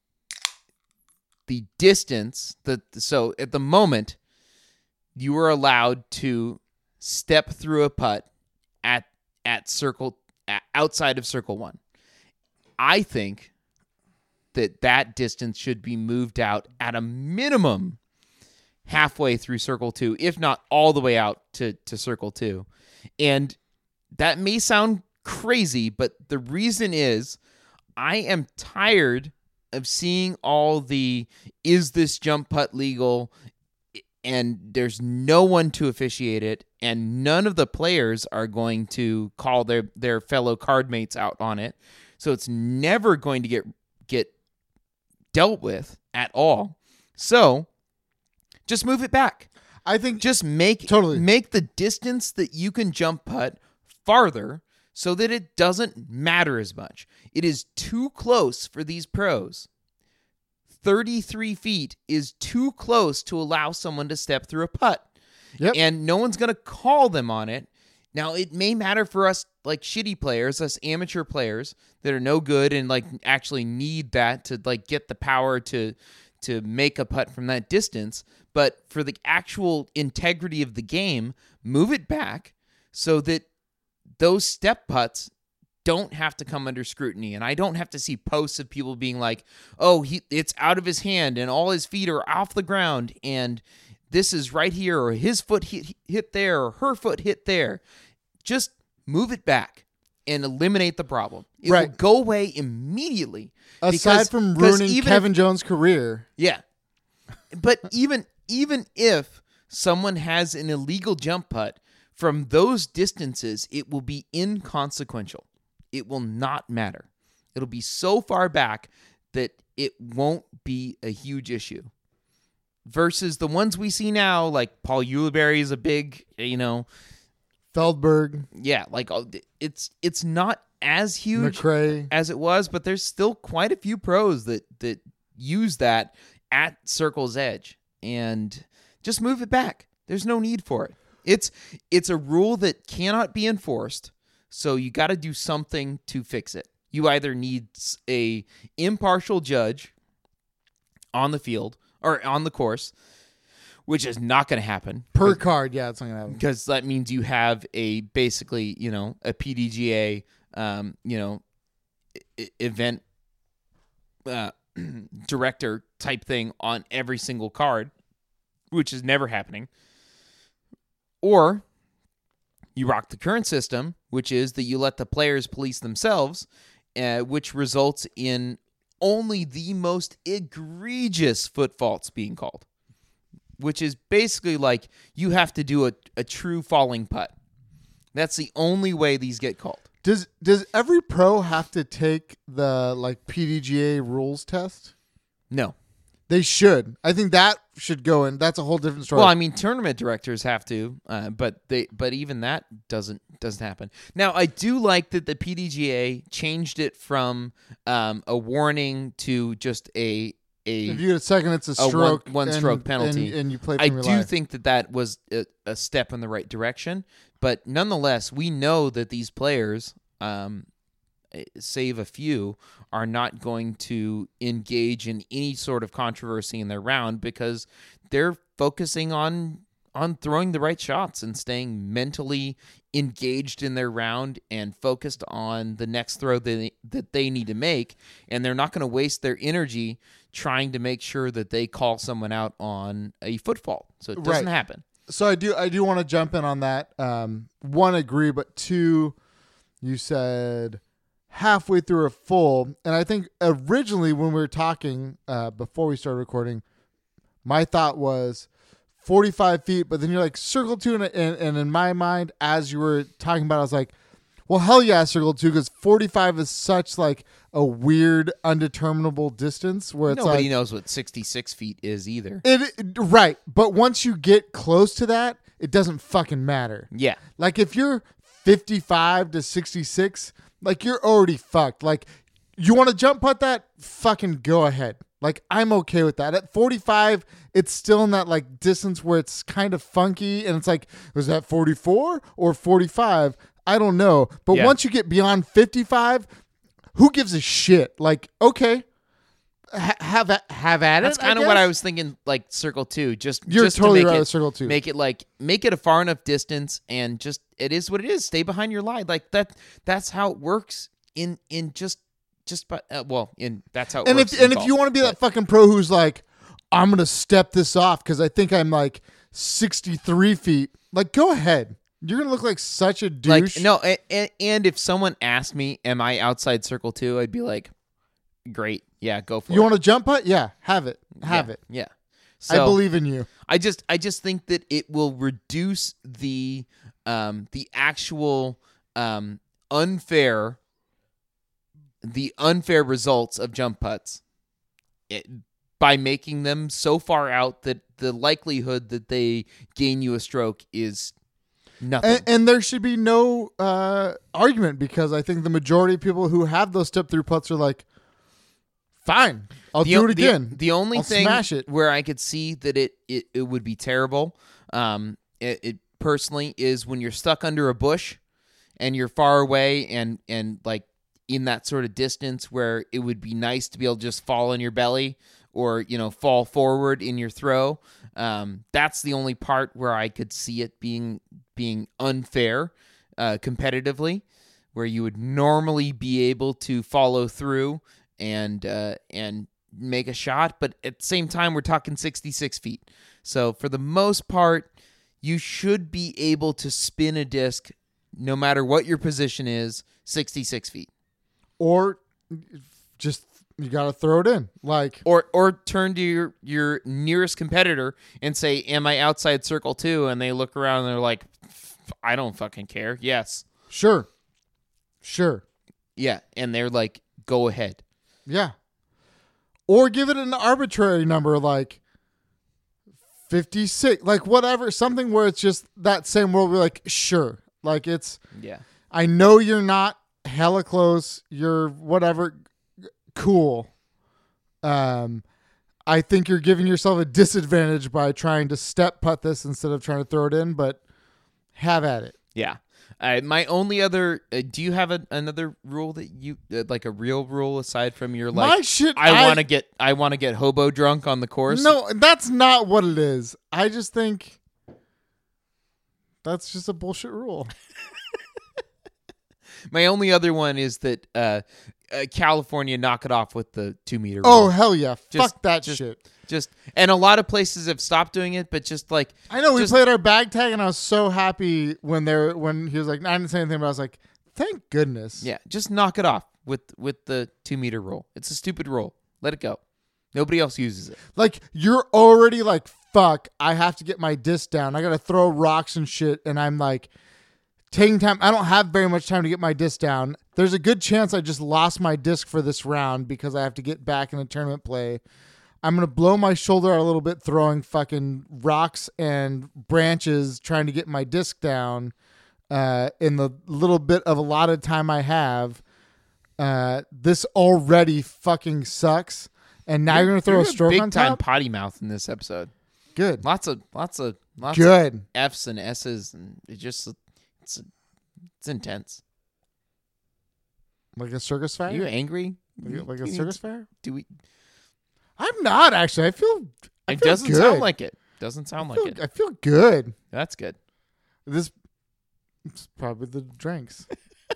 S1: the distance that so at the moment you are allowed to step through a putt at at circle at, outside of circle one. I think that that distance should be moved out at a minimum halfway through circle two, if not all the way out to, to circle two. And that may sound crazy, but the reason is I am tired of seeing all the, is this jump putt legal? And there's no one to officiate it, and none of the players are going to call their, their fellow card mates out on it. So it's never going to get get dealt with at all. So just move it back.
S2: I think
S1: Just make
S2: Totally.
S1: make the distance that you can jump putt farther so that it doesn't matter as much. It is too close for these pros. thirty-three feet is too close to allow someone to step through a putt.
S2: Yep.
S1: And no one's going to call them on it. Now, it may matter for us, like shitty players, us amateur players that are no good and like actually need that to like get the power to to make a putt from that distance. But for the actual integrity of the game, move it back so that those step putts don't have to come under scrutiny. And I don't have to see posts of people being like, oh, he it's out of his hand and all his feet are off the ground and this is right here, or his foot hit, hit there, or her foot hit there. Just move it back and eliminate the problem. It
S2: Right.
S1: will go away immediately.
S2: aside
S1: because-
S2: from
S1: because
S2: ruining
S1: even
S2: Kevin
S1: if-
S2: Jones' career.
S1: yeah. But even even if someone has an illegal jump putt, from those distances, it will be inconsequential. It will not matter. It'll be so far back that it won't be a huge issue. Versus the ones we see now, like Paul Ulibarri is a big, you know,
S2: Feldberg,
S1: yeah, like uh, it's it's not as huge
S2: McRae.
S1: as it was, but there's still quite a few pros that that use that at circle's edge, and just move it back. There's no need for it. It's it's a rule that cannot be enforced, so you got to do something to fix it. You either need s- a impartial judge on the field or on the course, which is not going to happen
S2: Per card, yeah, it's not gonna happen.
S1: because that means you have a basically, you know, a P D G A, um, you know, I- event uh, director type thing on every single card, which is never happening. Or you rock the current system, which is that you let the players police themselves, uh, which results in only the most egregious foot faults being called, which is basically like you have to do a, a true falling putt. That's the only way these get called.
S2: Does does every pro have to take the like P D G A rules test?
S1: No.
S2: They should. I think that should go in. That's a whole different story.
S1: Well, I mean, tournament directors have to, uh, but they, but even that doesn't doesn't happen. Now, I do like that the P D G A changed it from um, a warning to just a a
S2: If you get a second, it's a
S1: a
S2: stroke.
S1: one, one
S2: and-
S1: stroke penalty.
S2: And, and you play
S1: I
S2: from your
S1: do
S2: life.
S1: think that that was a, a step in the right direction, but nonetheless, we know that these players, um, save a few, are not going to engage in any sort of controversy in their round because they're focusing on on throwing the right shots and staying mentally engaged in their round and focused on the next throw that they, that they need to make, and they're not going to waste their energy trying to make sure that they call someone out on a football. So it doesn't
S2: Right.
S1: happen.
S2: So I do I do want to jump in on that. Um, one, agree, but two, you said halfway through a full, and I think originally when we were talking uh, before we started recording, my thought was forty-five feet, but then you're like circle two, and, and, and in my mind, as you were talking about, I was like, well, hell yeah, circle two, because forty-five is such like a weird, undeterminable distance where it's
S1: Nobody
S2: like
S1: knows what sixty-six feet is either.
S2: it right, but once you get close to that, it doesn't fucking matter.
S1: Yeah.
S2: Like if you're fifty-five to sixty-six, like you're already fucked. Like you want to jump putt that, fucking go ahead. Like I'm okay with that. At forty-five, it's still in that like distance where it's kind of funky and it's like, was that forty-four or forty-five? I don't know. But
S1: Yeah.
S2: once you get beyond fifty-five, who gives a shit? Like, okay, ha- have at, have at
S1: That's
S2: it.
S1: kind of
S2: guess.
S1: what I was thinking, like circle two. Just
S2: You're
S1: just
S2: totally
S1: to make
S2: right
S1: it,
S2: with circle two.
S1: Make it like make it a far enough distance, and just it is what it is. Stay behind your line, like that. That's how it works in in just just but uh, well in that's how. It
S2: And
S1: works
S2: if
S1: in
S2: and if
S1: golf.
S2: you want to be that fucking pro who's like, I'm gonna step this off because I think I'm like sixty-three feet. Like, go ahead. You're gonna look like such a douche.
S1: like no, and, and if someone asked me, "Am I outside circle two?" I'd be like, "Great, yeah, go for
S2: you
S1: it."
S2: want to jump putt? Yeah, have it. Have
S1: yeah,
S2: it.
S1: Yeah.
S2: I
S1: So,
S2: believe in you.
S1: I just I just think that it will reduce the um the actual um unfair the unfair results of jump putts it, by making them so far out that the likelihood that they gain you a stroke is nothing.
S2: And, and there should be no uh, argument because I think the majority of people who have those step through putts are like, fine, I'll
S1: the,
S2: do
S1: o-
S2: it again.
S1: The, the only
S2: I'll
S1: thing
S2: smash it.
S1: where I could see that it, it, it would be terrible, um, it, it personally is when you're stuck under a bush and you're far away and, and like in that sort of distance where it would be nice to be able to just fall on your belly or, you know, fall forward in your throw. Um, that's the only part where I could see it being being unfair uh, competitively, where you would normally be able to follow through and uh, and make a shot, but at the same time, we're talking sixty-six feet. So for the most part, you should be able to spin a disc, no matter what your position is, sixty-six feet.
S2: Or just you got to throw it in. Like,
S1: Or or turn to your, your nearest competitor and say, am I outside circle two? And they look around and they're like, I don't fucking care. Yes.
S2: sure. Sure.
S1: Yeah. And they're like, go ahead.
S2: Yeah. Or give it an arbitrary number like fifty-six, like whatever, something where it's just that same world. We're like, sure. Like it's,
S1: Yeah.
S2: I know you're not hella close. You're whatever. Cool. Um, I think you're giving yourself a disadvantage by trying to step putt this instead of trying to throw it in, but have at it.
S1: Yeah. Uh, my only other, uh, do you have a, another rule that you, uh, like a real rule aside from your like,
S2: My shit.
S1: I want to get, I want to get hobo drunk on the course?
S2: No, that's not what it is. I just think that's just a bullshit rule.
S1: My only other one is that uh, uh, California knock it off with the two meter
S2: Oh,
S1: rule.
S2: hell yeah.
S1: Just-
S2: Fuck that
S1: just-
S2: shit.
S1: Just, and a lot of places have stopped doing it, but just like,
S2: I know we
S1: just-
S2: played our bag tag and I was so happy when they were, when he was like, I didn't say anything, but I was like, thank goodness.
S1: yeah, just knock it off with, with the two meter rule. It's a stupid rule. Let it go. Nobody else uses it.
S2: Like you're already like, fuck, I have to get my disc down. I got to throw rocks and shit. And I'm like taking time. I don't have very much time to get my disc down. There's a good chance I just lost my disc for this round because I have to get back in the tournament play. I'm going to blow my shoulder out a little bit throwing fucking rocks and branches trying to get my disc down uh, in the little bit of a lot of time I have. Uh, this already fucking sucks. And now you're, you're going to throw
S1: you're
S2: a stroke
S1: big
S2: on
S1: time
S2: top?
S1: potty mouth in this episode.
S2: Good.
S1: Lots of lots of lots
S2: Good.
S1: of F's and S's, and it just it's it's intense.
S2: Like a circus fair?
S1: Are you angry?
S2: Like, like a
S1: You need
S2: circus
S1: to-
S2: fair?
S1: Do we?
S2: I'm not actually. I feel. I
S1: It
S2: feel
S1: doesn't
S2: good.
S1: sound like it. Doesn't sound
S2: I
S1: like
S2: feel,
S1: it.
S2: I feel good.
S1: That's good.
S2: This it's probably the drinks.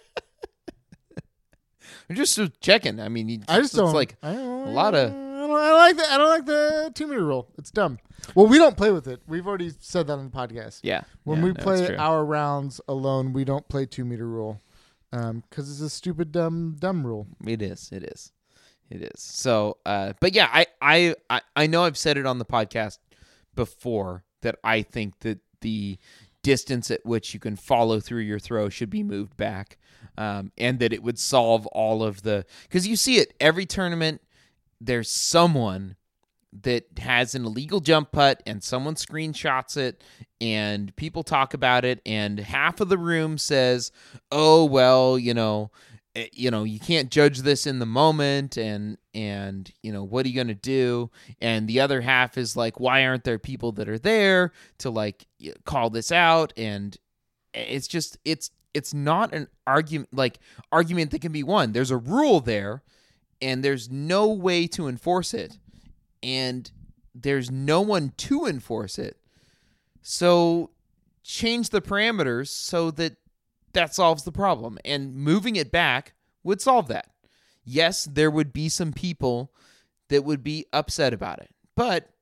S1: I'm just uh, checking. I mean, you just,
S2: I just
S1: it's
S2: don't
S1: like
S2: I don't,
S1: a lot of-
S2: I don't, I don't like the. I don't like the two meter rule. It's dumb. Well, we don't play with it. We've already said that on the podcast.
S1: yeah.
S2: When
S1: yeah,
S2: we
S1: no, it's
S2: play
S1: true.
S2: our rounds alone, we don't play two meter rule, um, because it's a stupid dumb dumb rule.
S1: It is. It is. It is. So, uh, but yeah, I, I, I, I know I've said it on the podcast before that I think that the distance at which you can follow through your throw should be moved back, um, and that it would solve all of the, because you see it every tournament. There's someone that has an illegal jump putt and someone screenshots it and people talk about it and half of the room says, oh, well, you know, eh, you know, you can't judge this in the moment and, and, you know, what are you going to do? And the other half is like, why aren't there people that are there to like y- call this out? And it's just, it's, it's not an argument, like argument that can be won. There's a rule there and there's no way to enforce it. And there's no one to enforce it. So change the parameters so that that solves the problem. And moving it back would solve that. Yes, there would be some people that would be upset about it. But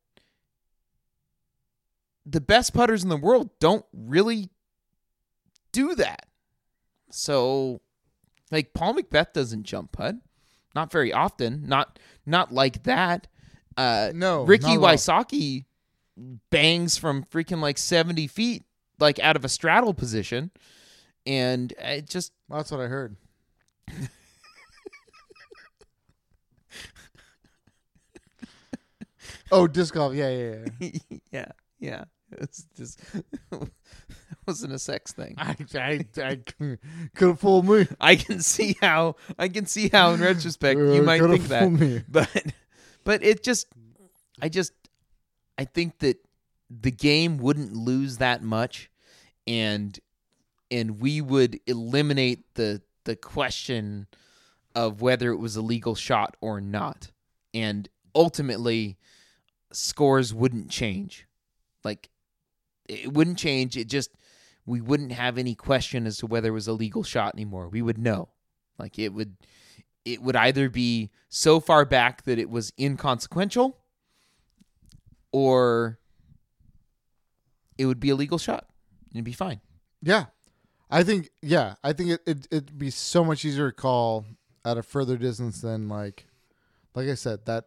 S1: the best putters in the world don't really do that. So, like, Paul McBeth doesn't jump putt. Not very often. Not not like that. Uh,
S2: No,
S1: Ricky
S2: not at all.
S1: Wysocki bangs from freaking like seventy feet, like out of a straddle position, and it just
S2: That's what I heard. Oh, disc golf. Yeah, yeah, yeah.
S1: yeah, yeah. It's just it wasn't a sex thing.
S2: I, I, I could have fooled me.
S1: I can see how I can see how in retrospect
S2: Uh,
S1: you might
S2: coulda
S1: think that,
S2: fooled me.
S1: but but it just I just I think that the game wouldn't lose that much, and and we would eliminate the the question of whether it was a legal shot or not, and ultimately scores wouldn't change. Like it wouldn't change. It just we wouldn't have any question as to whether it was a legal shot anymore. We would know. Like it would it would either be so far back that it was inconsequential, or it would be a legal shot. It'd be fine.
S2: Yeah. I think, yeah, I think it, it, it'd be so much easier to call at a further distance than like, like I said, that.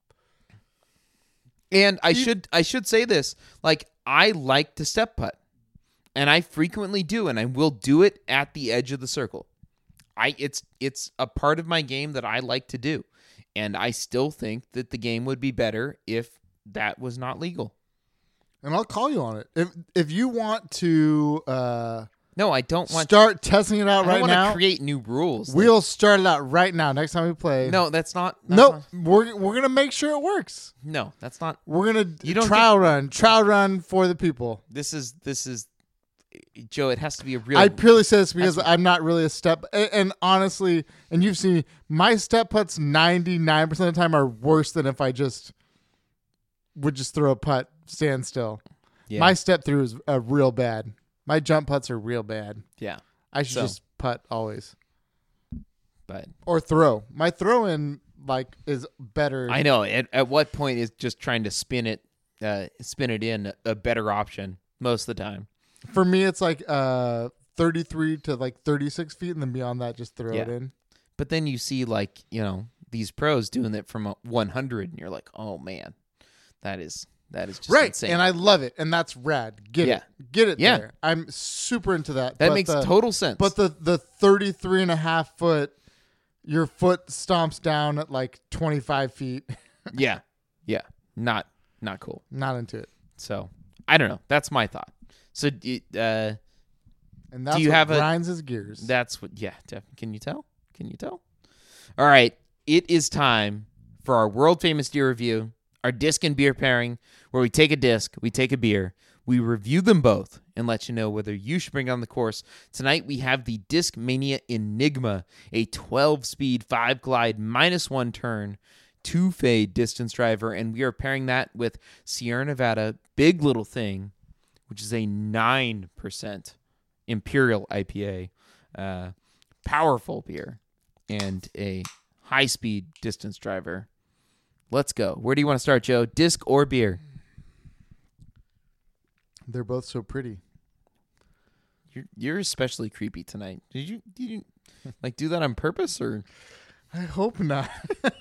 S1: And I should I should say this, like I like to step putt, and I frequently do, and I will do it at the edge of the circle. I it's it's a part of my game that I like to do, and I still think that the game would be better if that was not legal.
S2: And I'll call you on it. If if you want to uh,
S1: No, I don't want
S2: start testing it out
S1: I
S2: right
S1: don't want
S2: now,
S1: to create new rules. Like,
S2: we'll start it out right now. Next time we play.
S1: no, that's not. That's
S2: No,
S1: not-
S2: we're we're gonna make sure it works.
S1: no, that's not.
S2: We're gonna
S1: You don't
S2: trial run, trial run for the people.
S1: This is this is Joe. It has to be a real.
S2: I purely say this because
S1: That's-
S2: I'm not really a step, and, and honestly, and you've seen my step putts ninety-nine percent of the time are worse than if I just would just throw a putt, stand still.
S1: yeah,
S2: My step through is uh, real bad. My jump putts are real bad.
S1: yeah,
S2: I should
S1: So.
S2: just putt always
S1: but
S2: or throw. My throw in like is better.
S1: I know. At at what point is just trying to spin it, uh, spin it in a better option most of the time.
S2: For me, it's like uh thirty-three to like thirty-six feet, and then beyond that, just throw
S1: Yeah.
S2: it in.
S1: But then you see like you know these pros doing it from a one hundred, and you're like, oh man, that is that is just
S2: Right,
S1: insane.
S2: and I love it, and that's rad. Get
S1: Yeah.
S2: it, get it
S1: Yeah.
S2: there. I'm super into that.
S1: that
S2: but
S1: makes
S2: the,
S1: total sense.
S2: But the the thirty-three and a half foot, your foot stomps down at like twenty-five feet.
S1: yeah, yeah, not not cool.
S2: Not into it.
S1: So I don't know. That's my thought. So uh,
S2: And that's
S1: you
S2: what
S1: have a-
S2: grinds his gears.
S1: that's what. Yeah, def- can you tell? Can you tell? All right, it is time for our world famous beer review, our disc and beer pairing, where we take a disc, we take a beer, we review them both, and let you know whether you should bring on the course. Tonight we have the Discmania Enigma, a twelve-speed, five-glide, minus one turn, two-fade distance driver, and we are pairing that with Sierra Nevada Big Little Thing, which is a nine percent Imperial I P A, uh, powerful beer, and a high-speed distance driver. Let's go. Where do you want to start, Joe? Disc or beer?
S2: They're both so pretty.
S1: You're you're especially creepy tonight. Did you did you like do that on purpose or?
S2: I hope not.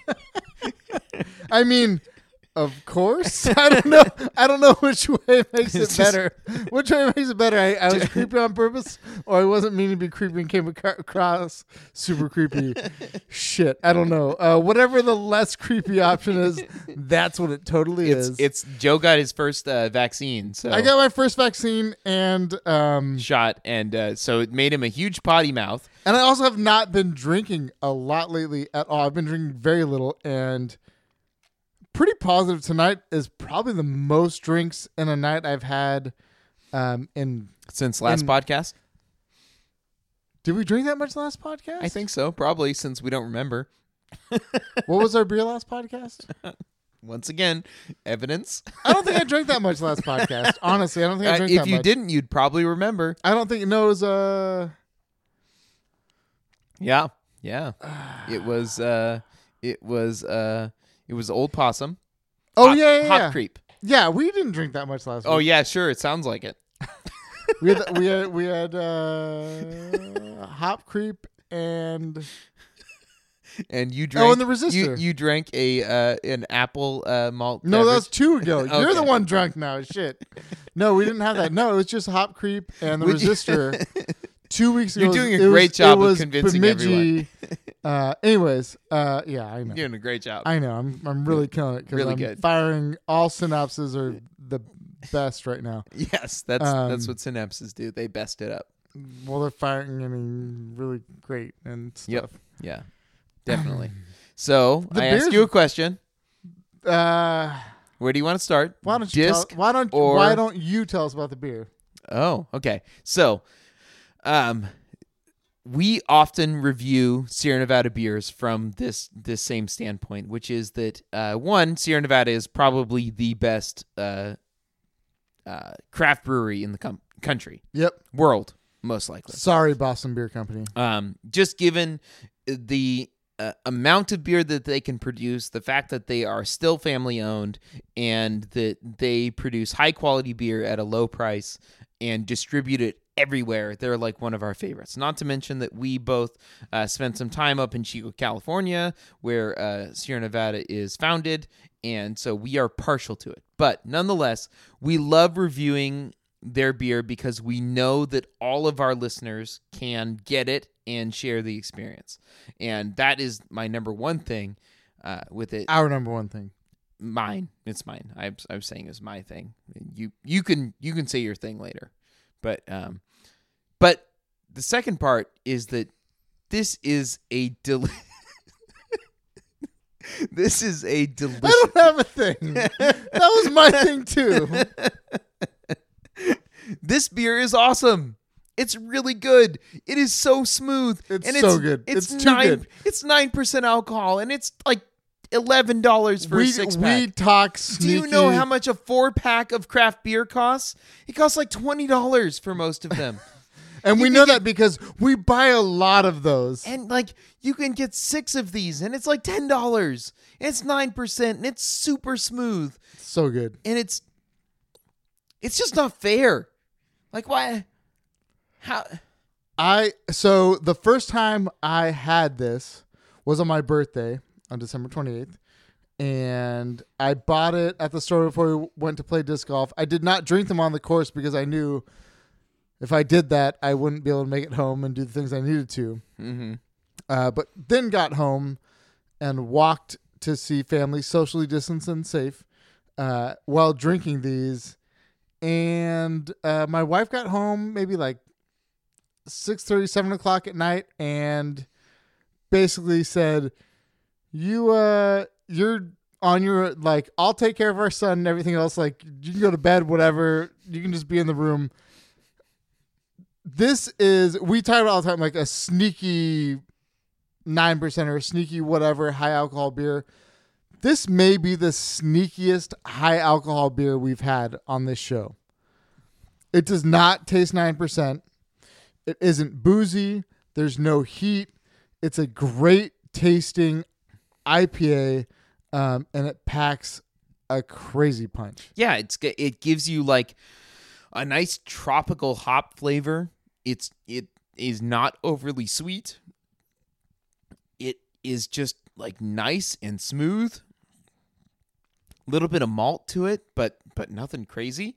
S2: I mean, of course. I don't know. I don't know which way makes it
S1: It's just-
S2: better. Which way makes it better? I, I was creepy on purpose, or I wasn't meaning to be creepy and came ac- across super creepy. Shit. I don't know. Uh, whatever the less creepy option is, that's what it totally
S1: It's
S2: is.
S1: it's Joe got his first uh, vaccine, so
S2: I got my first vaccine, and um,
S1: shot, and uh, so it made him a huge potty mouth.
S2: and I also have not been drinking a lot lately at all. I've been drinking very little, and pretty positive tonight is probably the most drinks in a night I've had. Um, in
S1: Since last
S2: in-
S1: podcast,
S2: did we drink that much last podcast?
S1: I think so. Probably since we don't remember.
S2: What was our beer last podcast?
S1: Once again, evidence.
S2: I don't think I drank that much last podcast. Honestly, I don't think I
S1: Uh,
S2: drank
S1: if
S2: that
S1: you
S2: much.
S1: didn't, you'd probably remember.
S2: I don't think. No, it was uh.
S1: Yeah, yeah. It was. Uh, it was. Uh, it was Old Possum.
S2: Oh
S1: Hop,
S2: yeah, yeah,
S1: Hop
S2: yeah.
S1: Creep.
S2: Yeah, we didn't drink that much last
S1: Oh
S2: week.
S1: yeah, sure. It sounds like it.
S2: We had we had we had uh, Hop Creep and
S1: And you drank.
S2: oh, and the
S1: You,
S2: Resistor.
S1: you drank a uh, an apple uh, malt.
S2: No, that
S1: beverage.
S2: was two ago. You're the
S1: Okay.
S2: one drunk now. Shit. No, we didn't have that. No, it was just Hop Creep and the
S1: Would you-
S2: Resistor. Two weeks ago.
S1: You're
S2: it was-
S1: doing a
S2: it was-
S1: great job
S2: it
S1: of
S2: was
S1: convincing
S2: Bemidji. Uh, anyways, uh, yeah, I know.
S1: You're doing a great job.
S2: I know. I'm I'm really killing it because
S1: Really
S2: I'm
S1: good.
S2: firing. All synapses are the best right now.
S1: yes, that's
S2: Um,
S1: that's what synapses do. They best it up.
S2: Well, they're firing. I mean, really great and stuff.
S1: Yep. Yeah, definitely. So
S2: The
S1: I asked
S2: beer's-
S1: you a question.
S2: Uh,
S1: Where do you want to start?
S2: why don't you
S1: Disc
S2: tell, why don't
S1: or-
S2: why don't you tell us about the beer?
S1: Oh, okay. So, um, we often review Sierra Nevada beers from this this same standpoint, which is that uh, one, Sierra Nevada is probably the best uh, uh, craft brewery in the com- country,
S2: Yep.
S1: world, most likely.
S2: Sorry, Boston Beer Company.
S1: Um, just given the uh, amount of beer that they can produce, the fact that they are still family owned, and that they produce high quality beer at a low price and distribute it everywhere, they're like one of our favorites. Not to mention that we both uh, spent some time up in Chico, California, where uh, Sierra Nevada is founded, and so we are partial to it. But nonetheless, we love reviewing their beer because we know that all of our listeners can get it and share the experience. And that is my number one thing uh, with it.
S2: Our number one thing.
S1: Mine. It's mine. I, I was saying it's my thing. You you can you can say your thing later. But um but the second part is that this is a del- This is a delicious
S2: I don't have a thing. That was my thing too.
S1: This beer is awesome. It's really good. It is so smooth.
S2: It's
S1: and
S2: so good.
S1: It's,
S2: It's too
S1: nine.
S2: good.
S1: It's nine percent alcohol, and it's like eleven dollars for
S2: we
S1: a six pack.
S2: we talk
S1: Do
S2: sneaky.
S1: you know how much a four pack of craft beer costs? It costs like twenty dollars for most of them,
S2: And
S1: you
S2: we
S1: can
S2: know
S1: get-
S2: that because we buy a lot of those.
S1: and like you can get six of these, and it's like ten dollars. It's nine percent, and it's super smooth,
S2: So good.
S1: and it's it's just not fair. Like why? How?
S2: I so the first time I had this was on my birthday on December twenty-eighth, and I bought it at the store before we went to play disc golf. I did not drink them on the course because I knew if I did that, I wouldn't be able to make it home and do the things I needed to.
S1: Mm-hmm.
S2: Uh, but then got home and walked to see family, socially distanced and safe, uh, while drinking these. And uh, my wife got home maybe like six thirty, seven o'clock at night and basically said, you uh, you're on your, like, I'll take care of our son and everything else. Like, you can go to bed, whatever. You can just be in the room. This is, we talk about all the time, like a sneaky nine percent or a sneaky whatever high alcohol beer. This may be the sneakiest high alcohol beer we've had on this show. It does not taste nine percent. It isn't boozy. There's no heat. It's a great tasting I P A, um, and it packs a crazy punch.
S1: Yeah, it's it gives you like a nice tropical hop flavor. It's it is not overly sweet. It is just like nice and smooth. A little bit of malt to it, but but nothing crazy.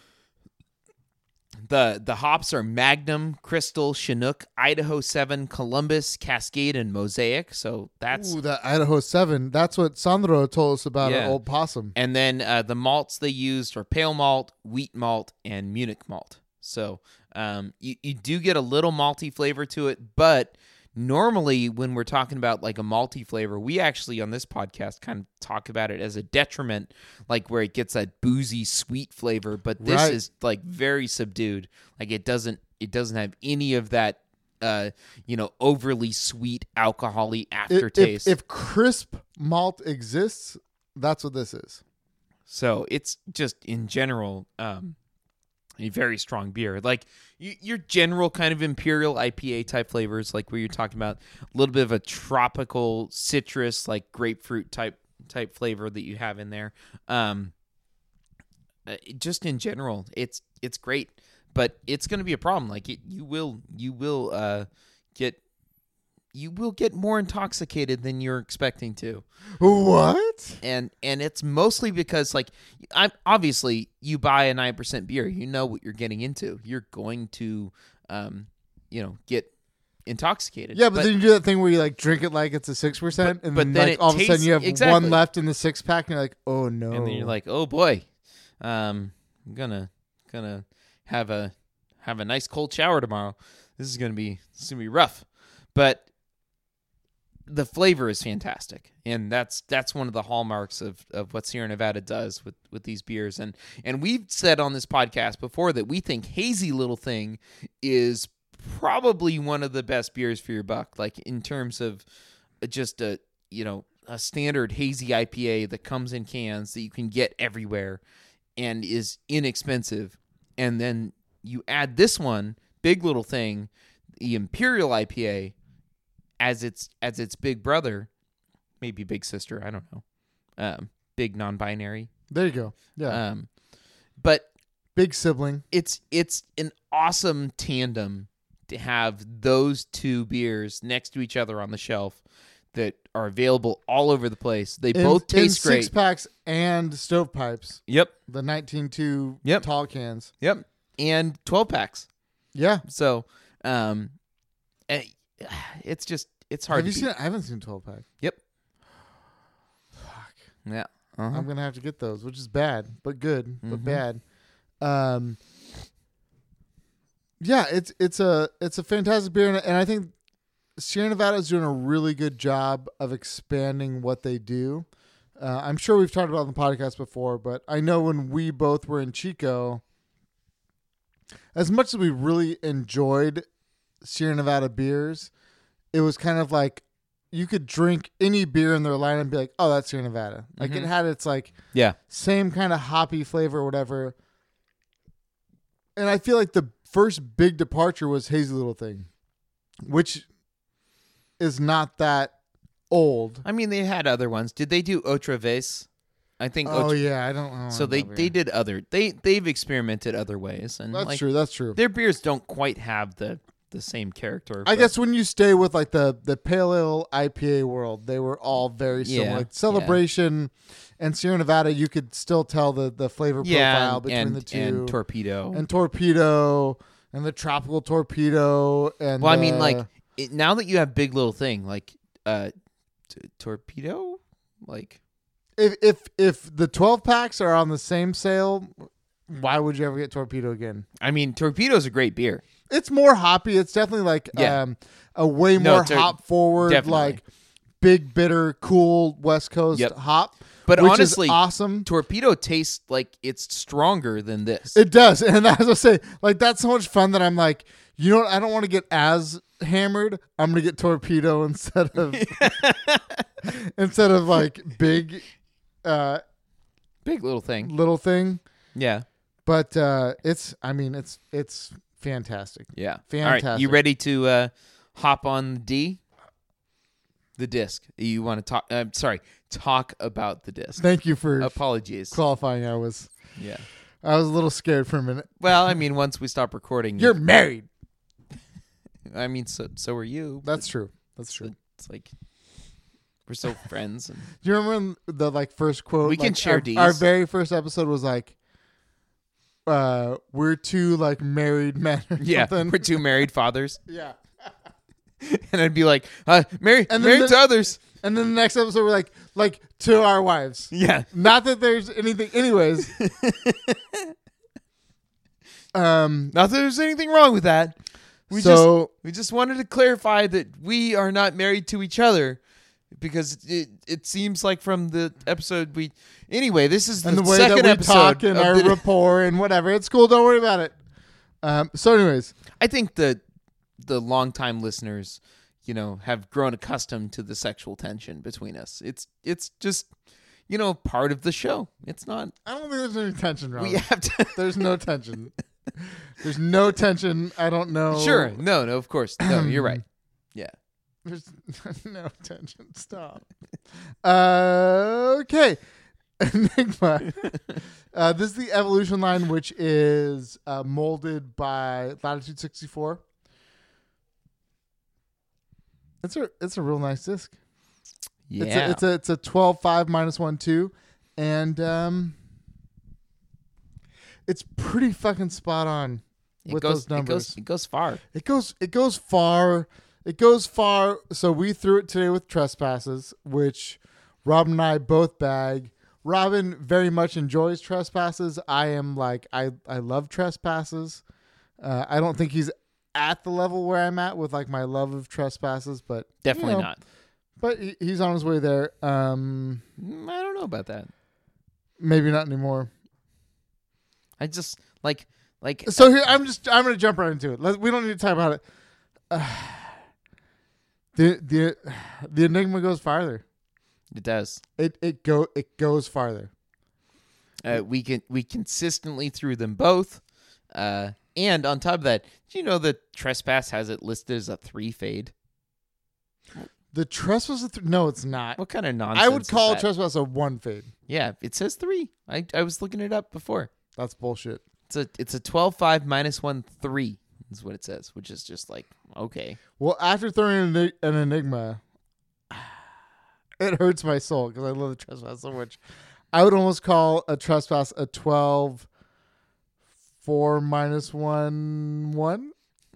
S1: The the hops are Magnum, Crystal, Chinook, Idaho seven, Columbus, Cascade, and Mosaic. So that's
S2: Ooh, that Idaho seven. That's what Sandro told us about
S1: Yeah.
S2: at Old Possum.
S1: And then uh, the malts they used are pale malt, wheat malt, and Munich malt. So um, you, you do get a little malty flavor to it, but normally when we're talking about like a malty flavor, we actually on this podcast kind of talk about it as a detriment, like where it gets that boozy sweet flavor. But this
S2: Right.
S1: is like very subdued. Like it doesn't it doesn't have any of that uh, you know overly sweet alcohol-y
S2: If,
S1: aftertaste.
S2: if, if crisp malt exists, that's what this is.
S1: So it's just in general um, a very strong beer. Like y- your general kind of imperial I P A type flavors, like where you're talking about a little bit of a tropical citrus, like grapefruit type type flavor that you have in there. Um, uh, just in general, it's it's great, but it's going to be a problem. Like it, you will you will uh, get you will get more intoxicated than you're expecting to.
S2: What?
S1: And and it's mostly because like I'm obviously you buy a nine percent beer, you know what you're getting into. You're going to um you know get intoxicated.
S2: Yeah, but, then you do that thing where you like drink it like it's a six percent, and
S1: but
S2: then,
S1: then
S2: like
S1: it
S2: all of a sudden
S1: tastes-
S2: you have
S1: exactly.
S2: one left in the six pack, and you're like, oh no.
S1: and then you're like, oh boy, um I'm gonna gonna have a have a nice cold shower tomorrow. This is gonna be this is gonna be rough, but the flavor is fantastic, and that's that's one of the hallmarks of, of what Sierra Nevada does with, with these beers. And and we've said on this podcast before that we think Hazy Little Thing is probably one of the best beers for your buck, like in terms of just a you know a standard hazy I P A that comes in cans that you can get everywhere and is inexpensive. And then you add this one, Big Little Thing, the Imperial I P A, as its as its big brother, maybe big sister, I don't know, um, big non-binary.
S2: There you go. Yeah,
S1: Um, but
S2: big sibling.
S1: it's it's an awesome tandem to have those two beers next to each other on the shelf that are available all over the place. They
S2: In-
S1: both
S2: in
S1: taste great.
S2: Six packs and stovepipes.
S1: Yep,
S2: The nineteen two
S1: Yep.
S2: tall cans.
S1: yep, and twelve packs.
S2: Yeah.
S1: So, um, eh, it's just it's hard.
S2: Have you
S1: to
S2: seen
S1: beat.
S2: it? I haven't seen twelve pack.
S1: Yep.
S2: Fuck.
S1: Yeah. Uh-huh.
S2: I'm gonna have to get those, which is bad, but good, but
S1: Mhm.
S2: bad. Um, yeah, it's it's a it's a fantastic beer, and, and I think Sierra Nevada is doing a really good job of expanding what they do. Uh, I'm sure we've talked about it on the podcast before, but I know when we both were in Chico, as much as we really enjoyed Sierra Nevada beers, it was kind of like you could drink any beer in their line and be like, oh, that's Sierra Nevada. Like it
S1: Mhm.
S2: had its like
S1: Yeah.
S2: same kind of hoppy flavor or whatever. And I feel like the first big departure was Hazy Little Thing, which is not that old.
S1: I mean, they had other ones. Did they do Otra Vez? I think.
S2: Oh
S1: Otra-
S2: yeah, I don't know.
S1: so they, they did other. They they've experimented other ways, and
S2: That's
S1: like,
S2: true. That's true.
S1: their beers don't quite have the the same character.
S2: I
S1: but-
S2: guess when you stay with like the the pale ale I P A world, they were all very similar.
S1: Yeah,
S2: Like Celebration and Sierra Nevada, you could still tell the the flavor
S1: yeah,
S2: profile
S1: and,
S2: between
S1: and,
S2: the two.
S1: and Torpedo.
S2: and Torpedo and the tropical Torpedo and
S1: well, I mean,
S2: the-
S1: like it, now that you have Big Little Thing, like uh, t- Torpedo, like
S2: if if if the twelve packs are on the same sale, why would you ever get Torpedo again?
S1: I mean, Torpedo's a great beer.
S2: It's more hoppy. It's definitely like
S1: Yeah.
S2: um, a way
S1: No,
S2: more
S1: tor-
S2: hop forward,
S1: definitely.
S2: like big, bitter, cool West Coast
S1: Yep.
S2: hop.
S1: But
S2: which
S1: honestly,
S2: is awesome.
S1: Torpedo tastes like it's stronger than this.
S2: It does. And as I say, like, that's so much fun that I'm like, you know what? I don't want to get as hammered. I'm going to get Torpedo instead of, instead of like big, uh,
S1: Big little thing.
S2: little thing.
S1: Yeah.
S2: But uh, it's, I mean, it's, it's fantastic.
S1: Yeah.
S2: Fantastic.
S1: All right. You ready to uh, hop on D? The disc. You want to talk? I'm sorry. Talk about the disc.
S2: Thank you for
S1: Apologies.
S2: qualifying. I was,
S1: Yeah.
S2: I was a little scared for a minute.
S1: Well, I mean, once we stop recording,
S2: You're married.
S1: I mean, so so are you.
S2: That's true. That's true.
S1: It's like we're still friends. And
S2: Do you remember the like first quote?
S1: We can
S2: like,
S1: share
S2: our,
S1: Ds.
S2: Our very first episode was like, uh, "We're two like married men." Or
S1: yeah,
S2: something.
S1: we're two married fathers,
S2: Yeah.
S1: and I'd be like, uh, married,
S2: And then
S1: married
S2: the-
S1: to others.
S2: And then the next episode, we're like, like to our wives.
S1: Yeah.
S2: Not that there's anything, anyways. um.
S1: Not that there's anything wrong with that. We
S2: so
S1: just we just wanted to clarify that we are not married to each other, because it it seems like from the episode we anyway. This is the,
S2: and the way
S1: second
S2: that we
S1: episode
S2: talk and
S1: of
S2: our
S1: the-
S2: rapport and whatever, it's cool. Don't worry about it. Um. So, anyways,
S1: I think the the longtime listeners, you know, have grown accustomed to the sexual tension between us. It's it's just, you know, part of the show. It's not.
S2: I don't think there's any tension, Rob.
S1: We have to.
S2: There's no tension. There's no tension. I don't know.
S1: Sure. No. No. Of course. No. You're right. Yeah.
S2: There's no tension. Stop. Uh, okay. Enigma. Uh, this is the evolution line, which is uh, molded by Latitude sixty-four. It's a it's a real nice disc.
S1: Yeah.
S2: It's a it's a, it's a twelve five minus one two, and um, it's pretty fucking spot on
S1: it
S2: with
S1: goes,
S2: those numbers.
S1: It goes. It goes far.
S2: It goes it goes far. It goes far. So we threw it today with Trespasses, which Robin and I both bag. Robin very much enjoys Trespasses. I am like I, I love Trespasses. Uh, I don't think he's at the level where I'm at with like my love of Trespasses, but
S1: Definitely
S2: you know,
S1: not.
S2: But he, he's on his way there. Um,
S1: Mm, I don't know about that.
S2: maybe not anymore.
S1: I just like like.
S2: So here I'm just I'm gonna jump right into it. Let, we don't need to talk about it. Uh, the the the Enigma goes farther.
S1: It does.
S2: It it go it goes farther.
S1: Uh, we can we consistently threw them both, uh, and on top of that, do you know that Trespass has it listed as a three fade?
S2: The Trespass, th- no, it's not.
S1: What kind of nonsense?
S2: I would
S1: is
S2: call
S1: that?
S2: Trespass a one fade.
S1: Yeah, it says three. I I was looking it up before.
S2: That's bullshit.
S1: It's a it's a twelve five minus one three is what it says, which is just like okay.
S2: Well, after throwing an, an Enigma, it hurts my soul because I love the Trespass so much. I would almost call a Trespass a twelve four minus one one.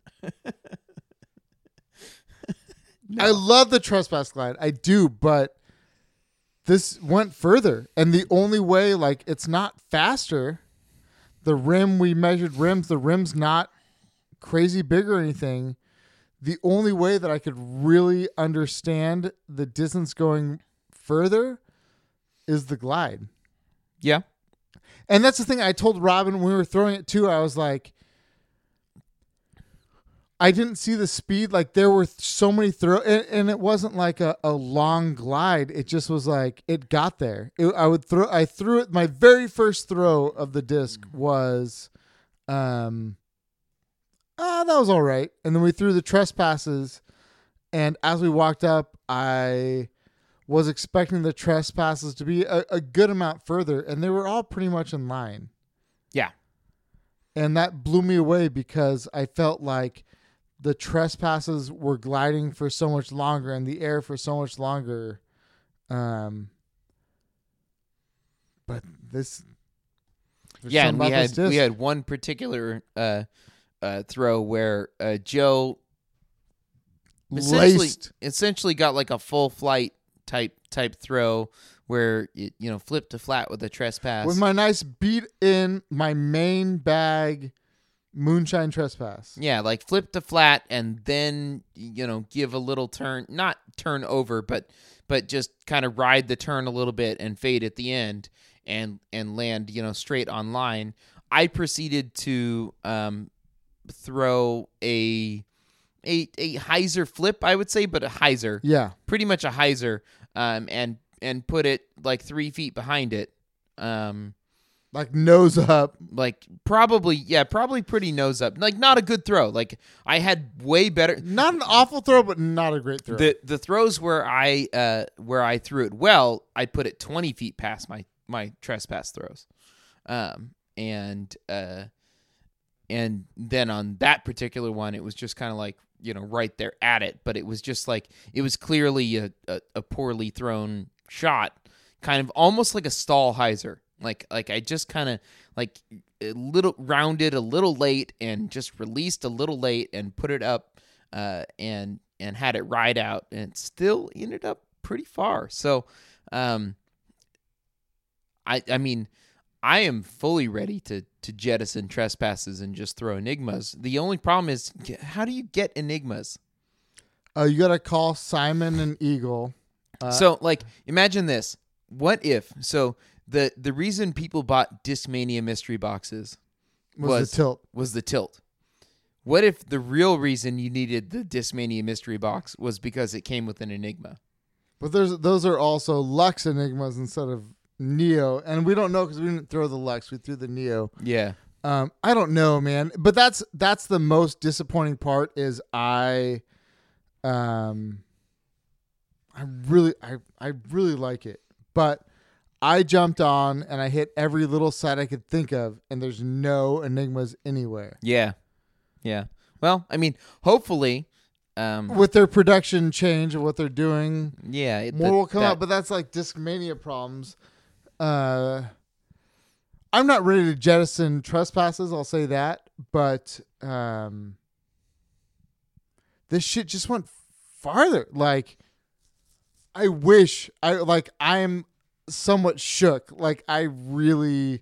S1: No.
S2: I love the Trespass glide. I do, but this went further. And the only way, like, it's not faster. The rim, we measured rims. The rim's not crazy big or anything. The only way that I could really understand the distance going further is the glide.
S1: Yeah.
S2: And that's the thing I told Robin when we were throwing it too. I was like, I didn't see the speed. Like there were so many throw, and, and it wasn't like a, a long glide. It just was like it got there. It, I would throw. I threw it. My very first throw of the disc was, um, ah, that was all right. And then we threw the Trespasses, and as we walked up, I was expecting the Trespasses to be a, a good amount further, and they were all pretty much in line.
S1: Yeah.
S2: And that blew me away because I felt like the Trespasses were gliding for so much longer and the air for so much longer. Um, but this,
S1: Yeah, and we had we had one particular uh, uh, throw where uh, Joe essentially
S2: laced.
S1: essentially got like a full flight type type throw where it, you know, flip to flat with a Trespass.
S2: With my nice beat in my main bag Moonshine Trespass.
S1: Yeah, like flip to flat and then, you know, give a little turn, not turn over, but but just kind of ride the turn a little bit and fade at the end and and land, you know, straight on line. I proceeded to um, throw a a a hyzer flip, I would say, but a hyzer.
S2: Yeah.
S1: Pretty much a hyzer, um, and and put it like three feet behind it. Um
S2: Like nose up.
S1: Like probably, yeah, probably pretty nose up. Like not a good throw. Like I had way better.
S2: Not an awful throw, but not a great throw.
S1: The the throws where I uh where I threw it well, I put it twenty feet past my my trespass throws, um and uh and then on that particular one, it was just kind of like, you know, right there at it. But it was just like it was clearly a a, a poorly thrown shot, kind of almost like a stall hyzer. Like, like I just kind of like a little rounded a little late and just released a little late and put it up, uh, and and had it ride out, and it still ended up pretty far. So, um, I I mean, I am fully ready to to jettison trespasses and just throw enigmas. The only problem is, how do you get enigmas?
S2: Uh, you got to call Simon and Eagle. Uh,
S1: So, like, imagine this. What if so? The the reason people bought Discmania mystery boxes
S2: was,
S1: was
S2: the tilt.
S1: was the tilt. What if the real reason you needed the Discmania mystery box was because it came with an enigma?
S2: But there's those are also Lux Enigmas instead of Neo, and we don't know because we didn't throw the Lux, we threw the Neo.
S1: Yeah.
S2: Um, I don't know, man. But that's that's the most disappointing part. Is I, um, I really I I really like it, but I jumped on and I hit every little site I could think of, and there's no enigmas anywhere.
S1: Yeah. Yeah. Well, I mean, hopefully, um,
S2: With their production change and what they're doing,
S1: yeah, it,
S2: more
S1: the-
S2: will come
S1: that-
S2: out. But that's like Discmania problems. Uh, I'm not ready to jettison trespasses. I'll say that, but um, this shit just went farther. Like, I wish I like I'm somewhat shook. Like, I really,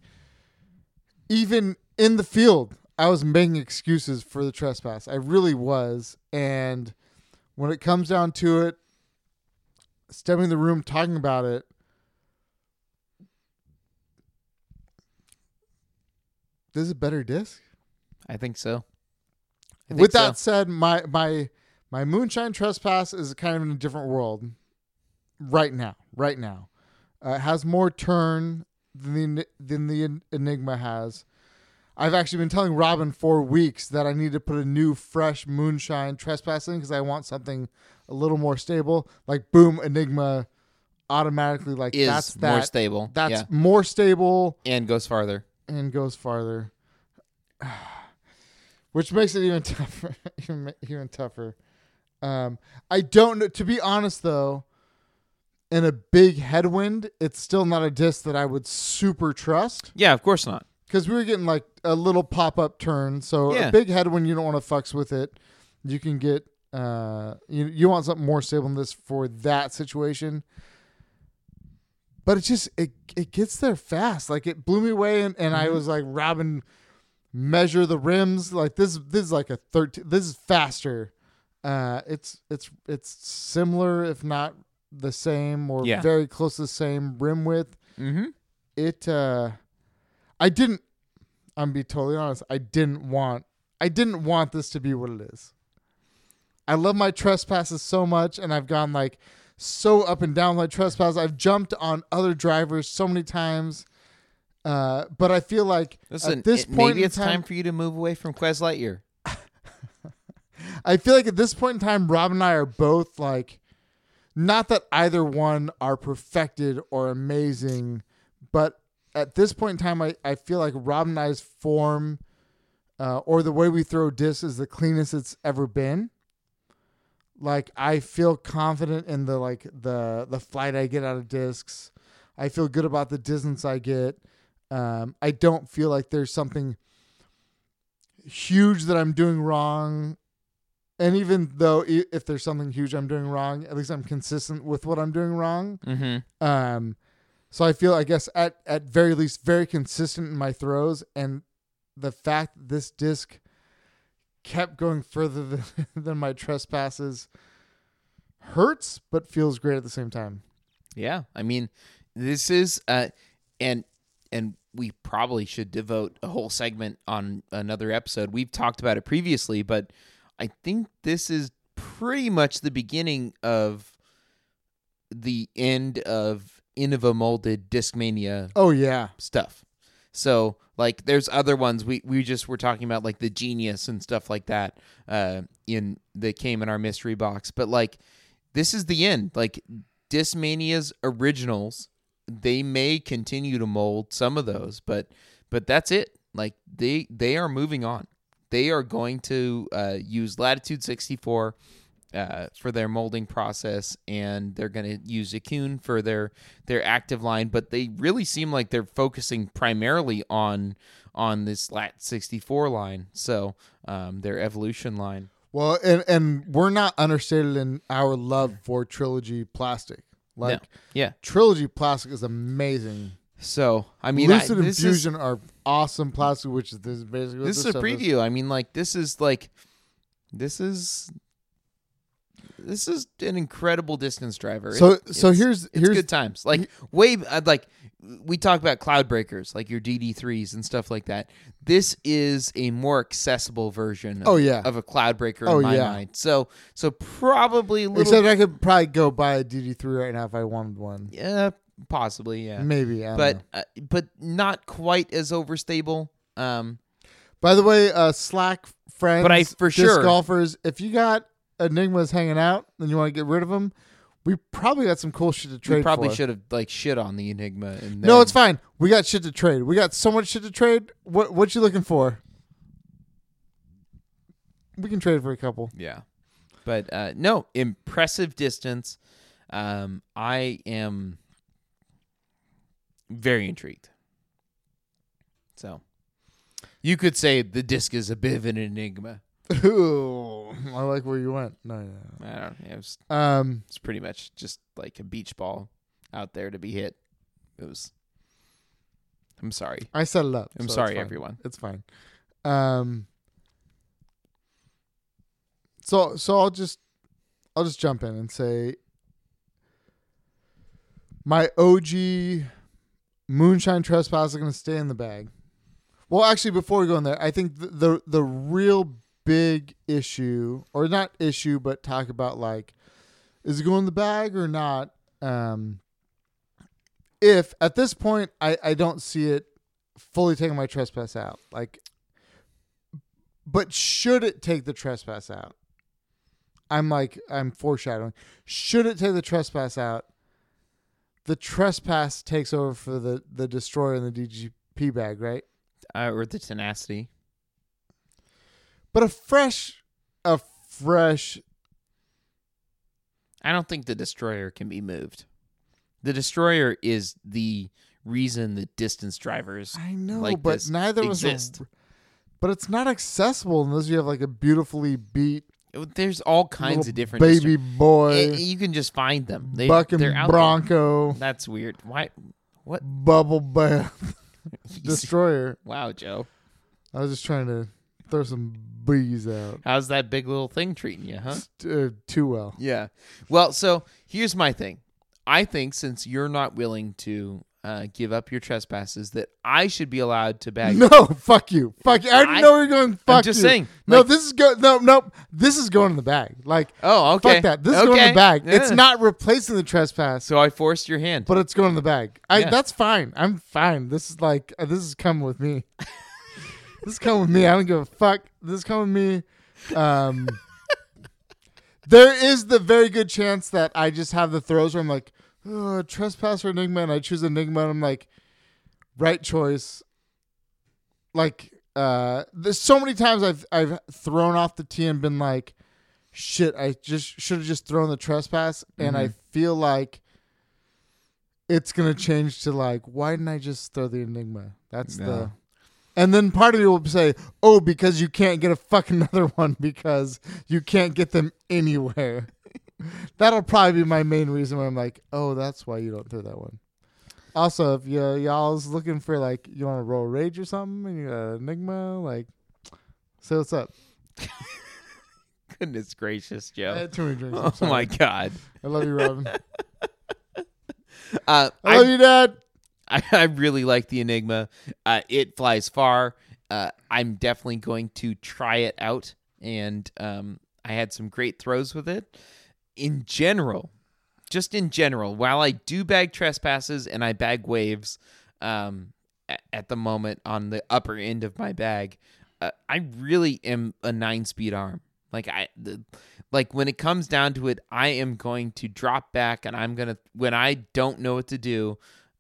S2: even in the field, I was making excuses for the trespass. I really was. And when it comes down to it, stepping in the room, talking about it, this is a better disc.
S1: I think so. I think
S2: With
S1: so.
S2: that said, my my my Moonshine Trespass is kind of in a different world right now. Right now, uh, it has more turn than the than the Enigma has. I've actually been telling Robin for weeks that I need to put a new, fresh Moonshine Trespass in because I want something a little more stable. Like, boom, Enigma automatically like
S1: is
S2: that's that.
S1: more stable.
S2: That's
S1: yeah.
S2: more stable
S1: And goes farther.
S2: and goes farther, which makes it even tougher. even, even tougher. Um, I don't know. To be honest, though, in a big headwind, it's still not a disc that I would super trust.
S1: Yeah, of course not.
S2: Because we were getting like a little pop-up turn. So
S1: Yeah.
S2: a big headwind, you don't want to fucks with it. You can get, uh, you, you want something more stable than this for that situation. But it just, it it gets there fast. Like, it blew me away. And, and I was like, Robin, measure the rims. Like, this, this is like a thirteen, this is faster. Uh, it's, it's, it's similar, if not the same or
S1: Yeah.
S2: very close to the same rim width.
S1: Mm-hmm.
S2: It, uh, I didn't, I'm gonna be totally honest. I didn't want, I didn't want this to be what it is. I love my trespasses so much, and I've gone like so up and down my trespass. I've jumped on other drivers so many times, uh, but I feel like
S1: Listen,
S2: at this
S1: it-
S2: point,
S1: maybe
S2: in
S1: it's time,
S2: time,
S1: for you to move away from Quez Lightyear.
S2: I feel like at this point in time, Rob and I are both like, not that either one are perfected or amazing, but at this point in time, I, I feel like Rob and I's form uh, or the way we throw discs is the cleanest it's ever been. Like, I feel confident in the like the the flight I get out of discs. I feel good about the distance I get. Um, I don't feel like there's something huge that I'm doing wrong. And even though i- if there's something huge I'm doing wrong, at least I'm consistent with what I'm doing wrong.
S1: Mm-hmm.
S2: Um, so I feel, I guess, at, at very least, very consistent in my throws. And
S3: the fact that this disc kept going further than, than my trespasses hurts, but feels great at the same time.
S1: Yeah, I mean, this is uh, and and we probably should devote a whole segment on another episode. We've talked about it previously, but I think this is pretty much the beginning of the end of Innova molded Discmania.
S3: Oh yeah,
S1: stuff. So like, there's other ones we we just were talking about, like the Genius and stuff like that. Uh, in that came in our mystery box, but like, this is the end. Like, Discmania's originals, they may continue to mold some of those, but but that's it. Like, they they are moving on. They are going to uh, use Latitude sixty-four uh, for their molding process, and they're going to use Ikun for their their active line. But they really seem like they're focusing primarily on on this Lat sixty-four line, so um, their evolution line.
S3: Well, and and we're not understated in our love for Trilogy plastic. Like,
S1: No. Yeah.
S3: Trilogy plastic is amazing.
S1: So I mean,
S3: Lucid
S1: I,
S3: and
S1: this
S3: Fusion
S1: is,
S3: are awesome plastic, which is this is basically what
S1: this is
S3: this
S1: a
S3: stuff
S1: preview. I mean, like, this is like this is this is an incredible distance driver.
S3: So
S1: It-
S3: so
S1: it's-
S3: here's
S1: it's
S3: here's
S1: good times. Like, way I'd like we talk about cloud breakers, like your D D threes and stuff like that. This is a more accessible version of,
S3: Oh, yeah.
S1: of a cloud breaker
S3: Oh,
S1: in my
S3: yeah.
S1: mind. So so probably a little
S3: except I could probably go buy a D D three right now if I wanted one.
S1: yeah, possibly, yeah.
S3: Maybe, I don't
S1: But
S3: know.
S1: uh, but not quite as overstable. Um
S3: By the way, uh, Slack friends,
S1: But I- for
S3: disc
S1: sure-
S3: golfers, if you got Enigmas hanging out and you want to get rid of them, we probably got some cool shit to trade
S1: we probably
S3: for.
S1: should have like shit on the Enigma. And
S3: No,
S1: then-
S3: it's fine. We got shit to trade. We got so much shit to trade. What what you looking for? We can trade for a couple.
S1: Yeah. But uh, no, impressive distance. Um, I am very intrigued. So you could say the disc is a bit of an enigma.
S3: Ooh, I like where you went. No, no,
S1: I don't know. It was,
S3: no. Um,
S1: it's pretty much just like a beach ball out there to be hit. It was. I'm sorry.
S3: I set it up.
S1: I'm
S3: so it's
S1: sorry,
S3: fine.
S1: everyone.
S3: It's fine. Um. So so I'll just I'll just jump in and say my O G Moonshine Trespass is going to stay in the bag. Well, actually, before we go in there, I think the, the the real big issue, or not issue, but talk about, like, is it going in the bag or not? Um, if at this point I, I don't see it fully taking my Trespass out, like, but should it take the Trespass out? I'm like, I'm foreshadowing. Should it take the Trespass out? The Trespass takes over for the, the Destroyer and the D G P bag, right?
S1: Uh, or the tenacity.
S3: But a fresh, a fresh.
S1: I don't think the destroyer can be moved. The destroyer is the reason that distance drivers
S3: I know,
S1: like
S3: but
S1: this
S3: neither of us
S1: exist.
S3: are. But it's not accessible unless you have like a beautifully beat
S1: There's all kinds
S3: little
S1: of different
S3: baby
S1: distro-
S3: boy,
S1: Eh, you can just find them. They,
S3: bucking
S1: they're out there.
S3: Bronco,
S1: That's weird. Why? What?
S3: bubble bath destroyer.
S1: Wow, Joe.
S3: I was just trying to throw some bees out.
S1: How's that big little thing treating you, huh?
S3: Uh, too well.
S1: Yeah. Well, so here's my thing. I think since you're not willing to uh, give up your trespasses, that I should be allowed to bag.
S3: No, fuck you, fuck you. I already
S1: I-
S3: know where you're going. Fuck
S1: just
S3: you.
S1: saying,
S3: No,
S1: like-
S3: this is go. No, no, this is going in the bag. Like,
S1: Oh, okay.
S3: fuck that. This is going in
S1: Okay.
S3: the bag. It's
S1: Yeah.
S3: not replacing the trespass,
S1: So I forced your hand.
S3: but it's going in the bag. I.
S1: Yeah.
S3: That's fine. I'm fine. This is like uh, this is coming with me. This is coming with me. I don't give a fuck. This is coming with me. Um, there is the very good chance that I just have the throws where I'm like, oh, trespass or Enigma, and I choose Enigma, and I'm like, right choice. Like, uh, there's so many times I've I've thrown off the tee and been like, shit, I just should have just thrown the trespass, and I
S1: Mhm.
S3: feel like it's gonna change to like, why didn't I just throw the Enigma? That's
S1: Yeah.
S3: the. And then part of you will say, oh, because you can't get a fucking another one because you can't get them anywhere. That'll probably be my main reason why I'm like, oh, that's why you don't throw that one. Also, if y- y'all's looking for like you want to roll rage or something, and you got Enigma, like, say what's up.
S1: Goodness gracious,
S3: I
S1: Joe.
S3: had too many drinks. I'm
S1: Oh
S3: sorry.
S1: my God.
S3: I love you, Robin.
S1: Uh,
S3: I love
S1: I,
S3: you, Dad.
S1: I I really like the Enigma. Uh, it flies far. Uh, I'm definitely going to try it out, and um, I had some great throws with it. In general, just in general, while I do bag trespasses and I bag waves, um, at, at the moment on the upper end of my bag, uh, I really am a nine-speed arm. Like I, the, like when it comes down to it, I am going to drop back, and I'm gonna when I don't know what to do,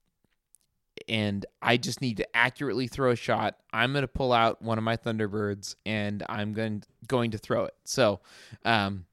S1: and I just need to accurately throw a shot. I'm gonna pull out one of my Thunderbirds, and I'm going going to throw it. So, um,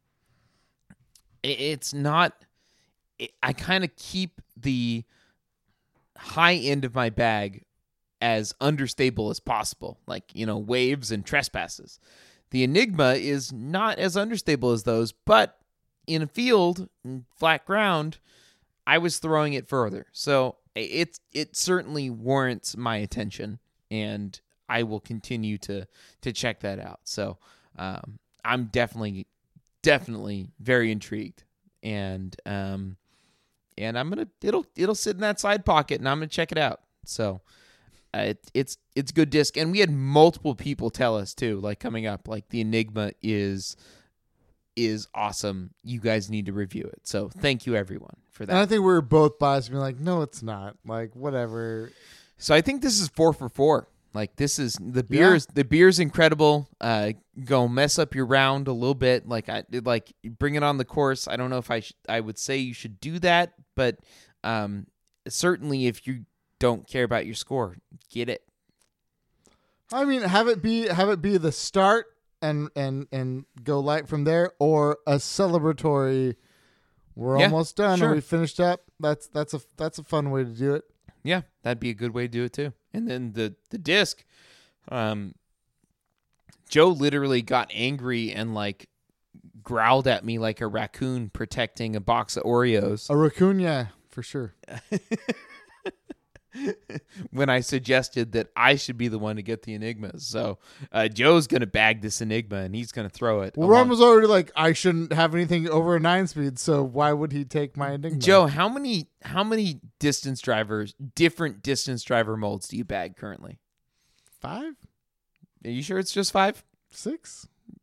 S1: it, it's not. It, I kind of keep the high end of my bag as understable as possible, like you know waves and trespasses. The Enigma is not as understable as those, but in a field, in flat ground, I was throwing it further. So it, it certainly warrants my attention, and I will continue to to check that out. So um, I'm definitely, definitely very intrigued. And um, and I'm gonna it'll it'll sit in that side pocket, and I'm gonna check it out. So uh, it, it's it's good disc, and we had multiple people tell us too, like coming up, like the Enigma is is awesome. You guys need to review it. So thank you everyone for that.
S3: And I think we were both biased, being like, no, it's not. Like, whatever.
S1: So I think this is four for four. Like this is the beer's yeah. the beer's incredible. Uh, go mess up your round a little bit. Like I like bring it on the course. I don't know if I sh- I would say you should do that, but um, certainly if you don't care about your score, get it.
S3: I mean, have it be have it be the start and and and go light from there, or a celebratory. We're
S1: yeah,
S3: almost done.
S1: Sure.
S3: And we finished up. That's that's a that's a fun way to do it.
S1: Yeah, that'd be a good way to do it too. And then the the disc, um, Joe literally got angry and like growled at me like a raccoon protecting a box of Oreos.
S3: A raccoon, yeah, for sure.
S1: When I suggested that I should be the one to get the Enigmas. So uh, Joe's going to bag this Enigma, and he's going to throw it.
S3: Well, Ron was already like, I shouldn't have anything over a nine speed, so why would he take my Enigma?
S1: Joe, how many how many distance drivers, different distance driver molds do you bag currently?
S3: Five?
S1: Are you sure it's just five?
S3: Six?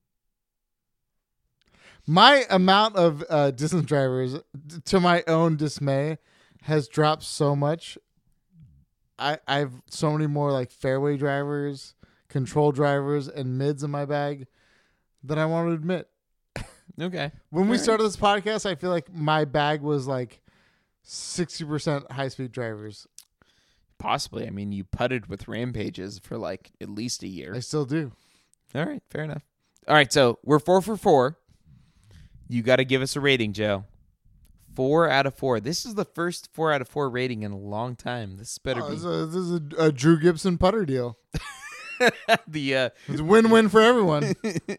S3: My amount of uh, distance drivers, to my own dismay, has dropped so much. I I've so many more like fairway drivers, control drivers, and mids in my bag than I want to admit.
S1: Okay.
S3: When
S1: All
S3: we
S1: right.
S3: started this podcast, I feel like my bag was like sixty percent high speed drivers.
S1: Possibly. I mean, you putted with Rampages for like at least a
S3: I
S1: year.
S3: still do.
S1: All right. Fair enough. All right. So we're four for four. You got to give us a rating, Joe. Four out of four. This is the first four out of four rating in a long time. This better
S3: Oh,
S1: be
S3: this is, a, this is a, a Drew Gibson putter deal.
S1: the uh,
S3: It's a win-win for everyone.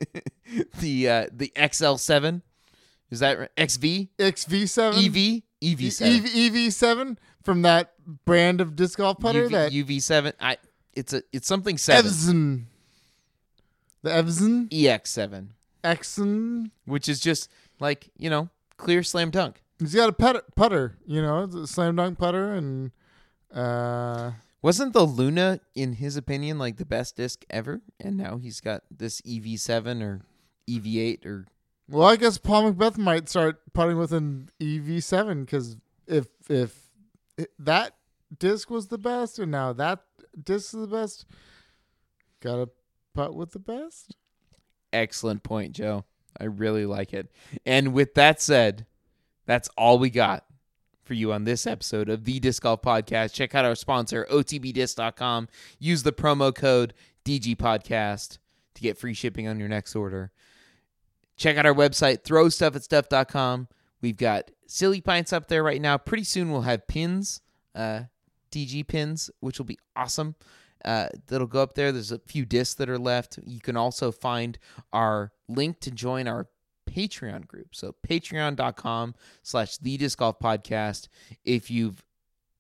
S1: the uh, the X L seven. Is that right? X V?
S3: X V seven?
S1: E V? E V seven.
S3: E V seven from that brand of disc golf putter.
S1: U V,
S3: that
S1: U V seven. I. It's a. It's something seven.
S3: Evson. The Evson?
S1: E X seven,
S3: Exon.
S1: which is just like you know clear slam dunk.
S3: He's got a putter, putter, you know, it's a slam dunk putter, and uh,
S1: Wasn't the Luna, in his opinion, like the best disc ever? And now he's got this E V seven or E V eight or
S3: well, I guess Paul Macbeth might start putting with an E V seven because if if it, that disc was the best, and now that disc is the best, gotta putt with the best.
S1: excellent point, Joe. I really like it. And with that said, that's all we got for you on this episode of the Disc Golf Podcast. Check out our sponsor, O T B disc dot com. Use the promo code D G Podcast to get free shipping on your next order. Check out our website, throw stuff at stuff dot com. We've got Silly Pints up there right now. Pretty soon we'll have pins, uh, D G pins, which will be awesome. Uh, that'll go up there. There's a few discs that are left. You can also find our link to join our Patreon group. So patreon dot com slash the disc golf podcast. If you've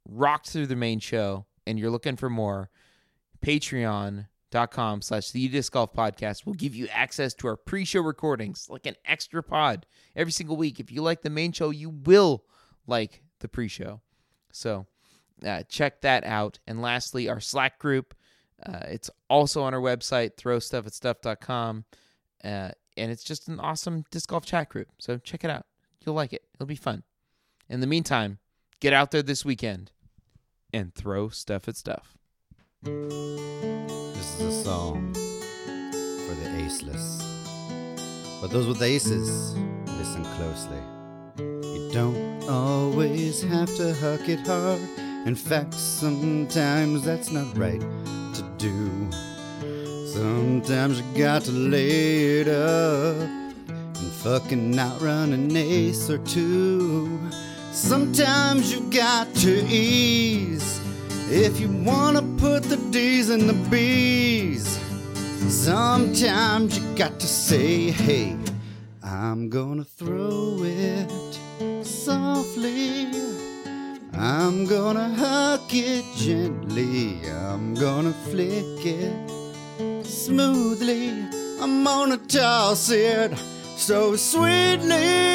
S1: rocked through the main show and you're looking for more, patreon.com slash the Disc Golf Podcast will give you access to our pre-show recordings, like an extra pod every single week. If you like the main show, you will like the pre-show. So uh, check that out. And lastly, our Slack group. Uh, it's also on our website, throw stuff at stuff dot com. Uh, and it's just an awesome disc golf chat group. So check it out. You'll like it. It'll be fun. In the meantime, get out there this weekend and throw stuff at stuff.
S4: This is a song for the aceless. But those with aces, listen closely. You don't always have to huck it hard. In fact, sometimes that's not right to do. Sometimes you got to lay it up and fucking outrun an ace or two. Sometimes you got to ease if you wanna put the D's in the B's. Sometimes you got to say, hey, I'm gonna throw it softly. I'm gonna huck it gently. I'm gonna flick it smoothly. I'm gonna toss it so sweetly.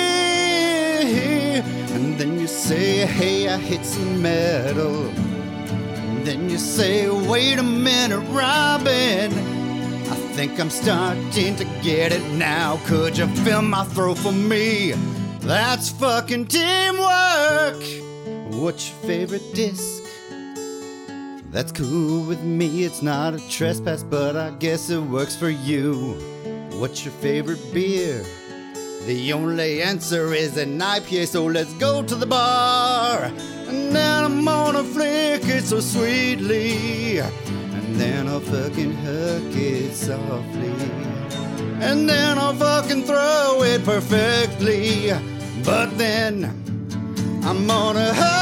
S4: And then you say, hey, I hit some metal. And then you say, wait a minute, Robin, I think I'm starting to get it now. Could you fill my throat for me? That's fucking teamwork. What's your favorite disc? That's cool with me. It's not a trespass, but I guess it works for you. What's your favorite beer? The only answer is an I P A, so let's go to the bar. And then I'm gonna flick it so sweetly. And then I'll fucking hug it softly. And then I'll fucking throw it perfectly. But then I'm gonna hug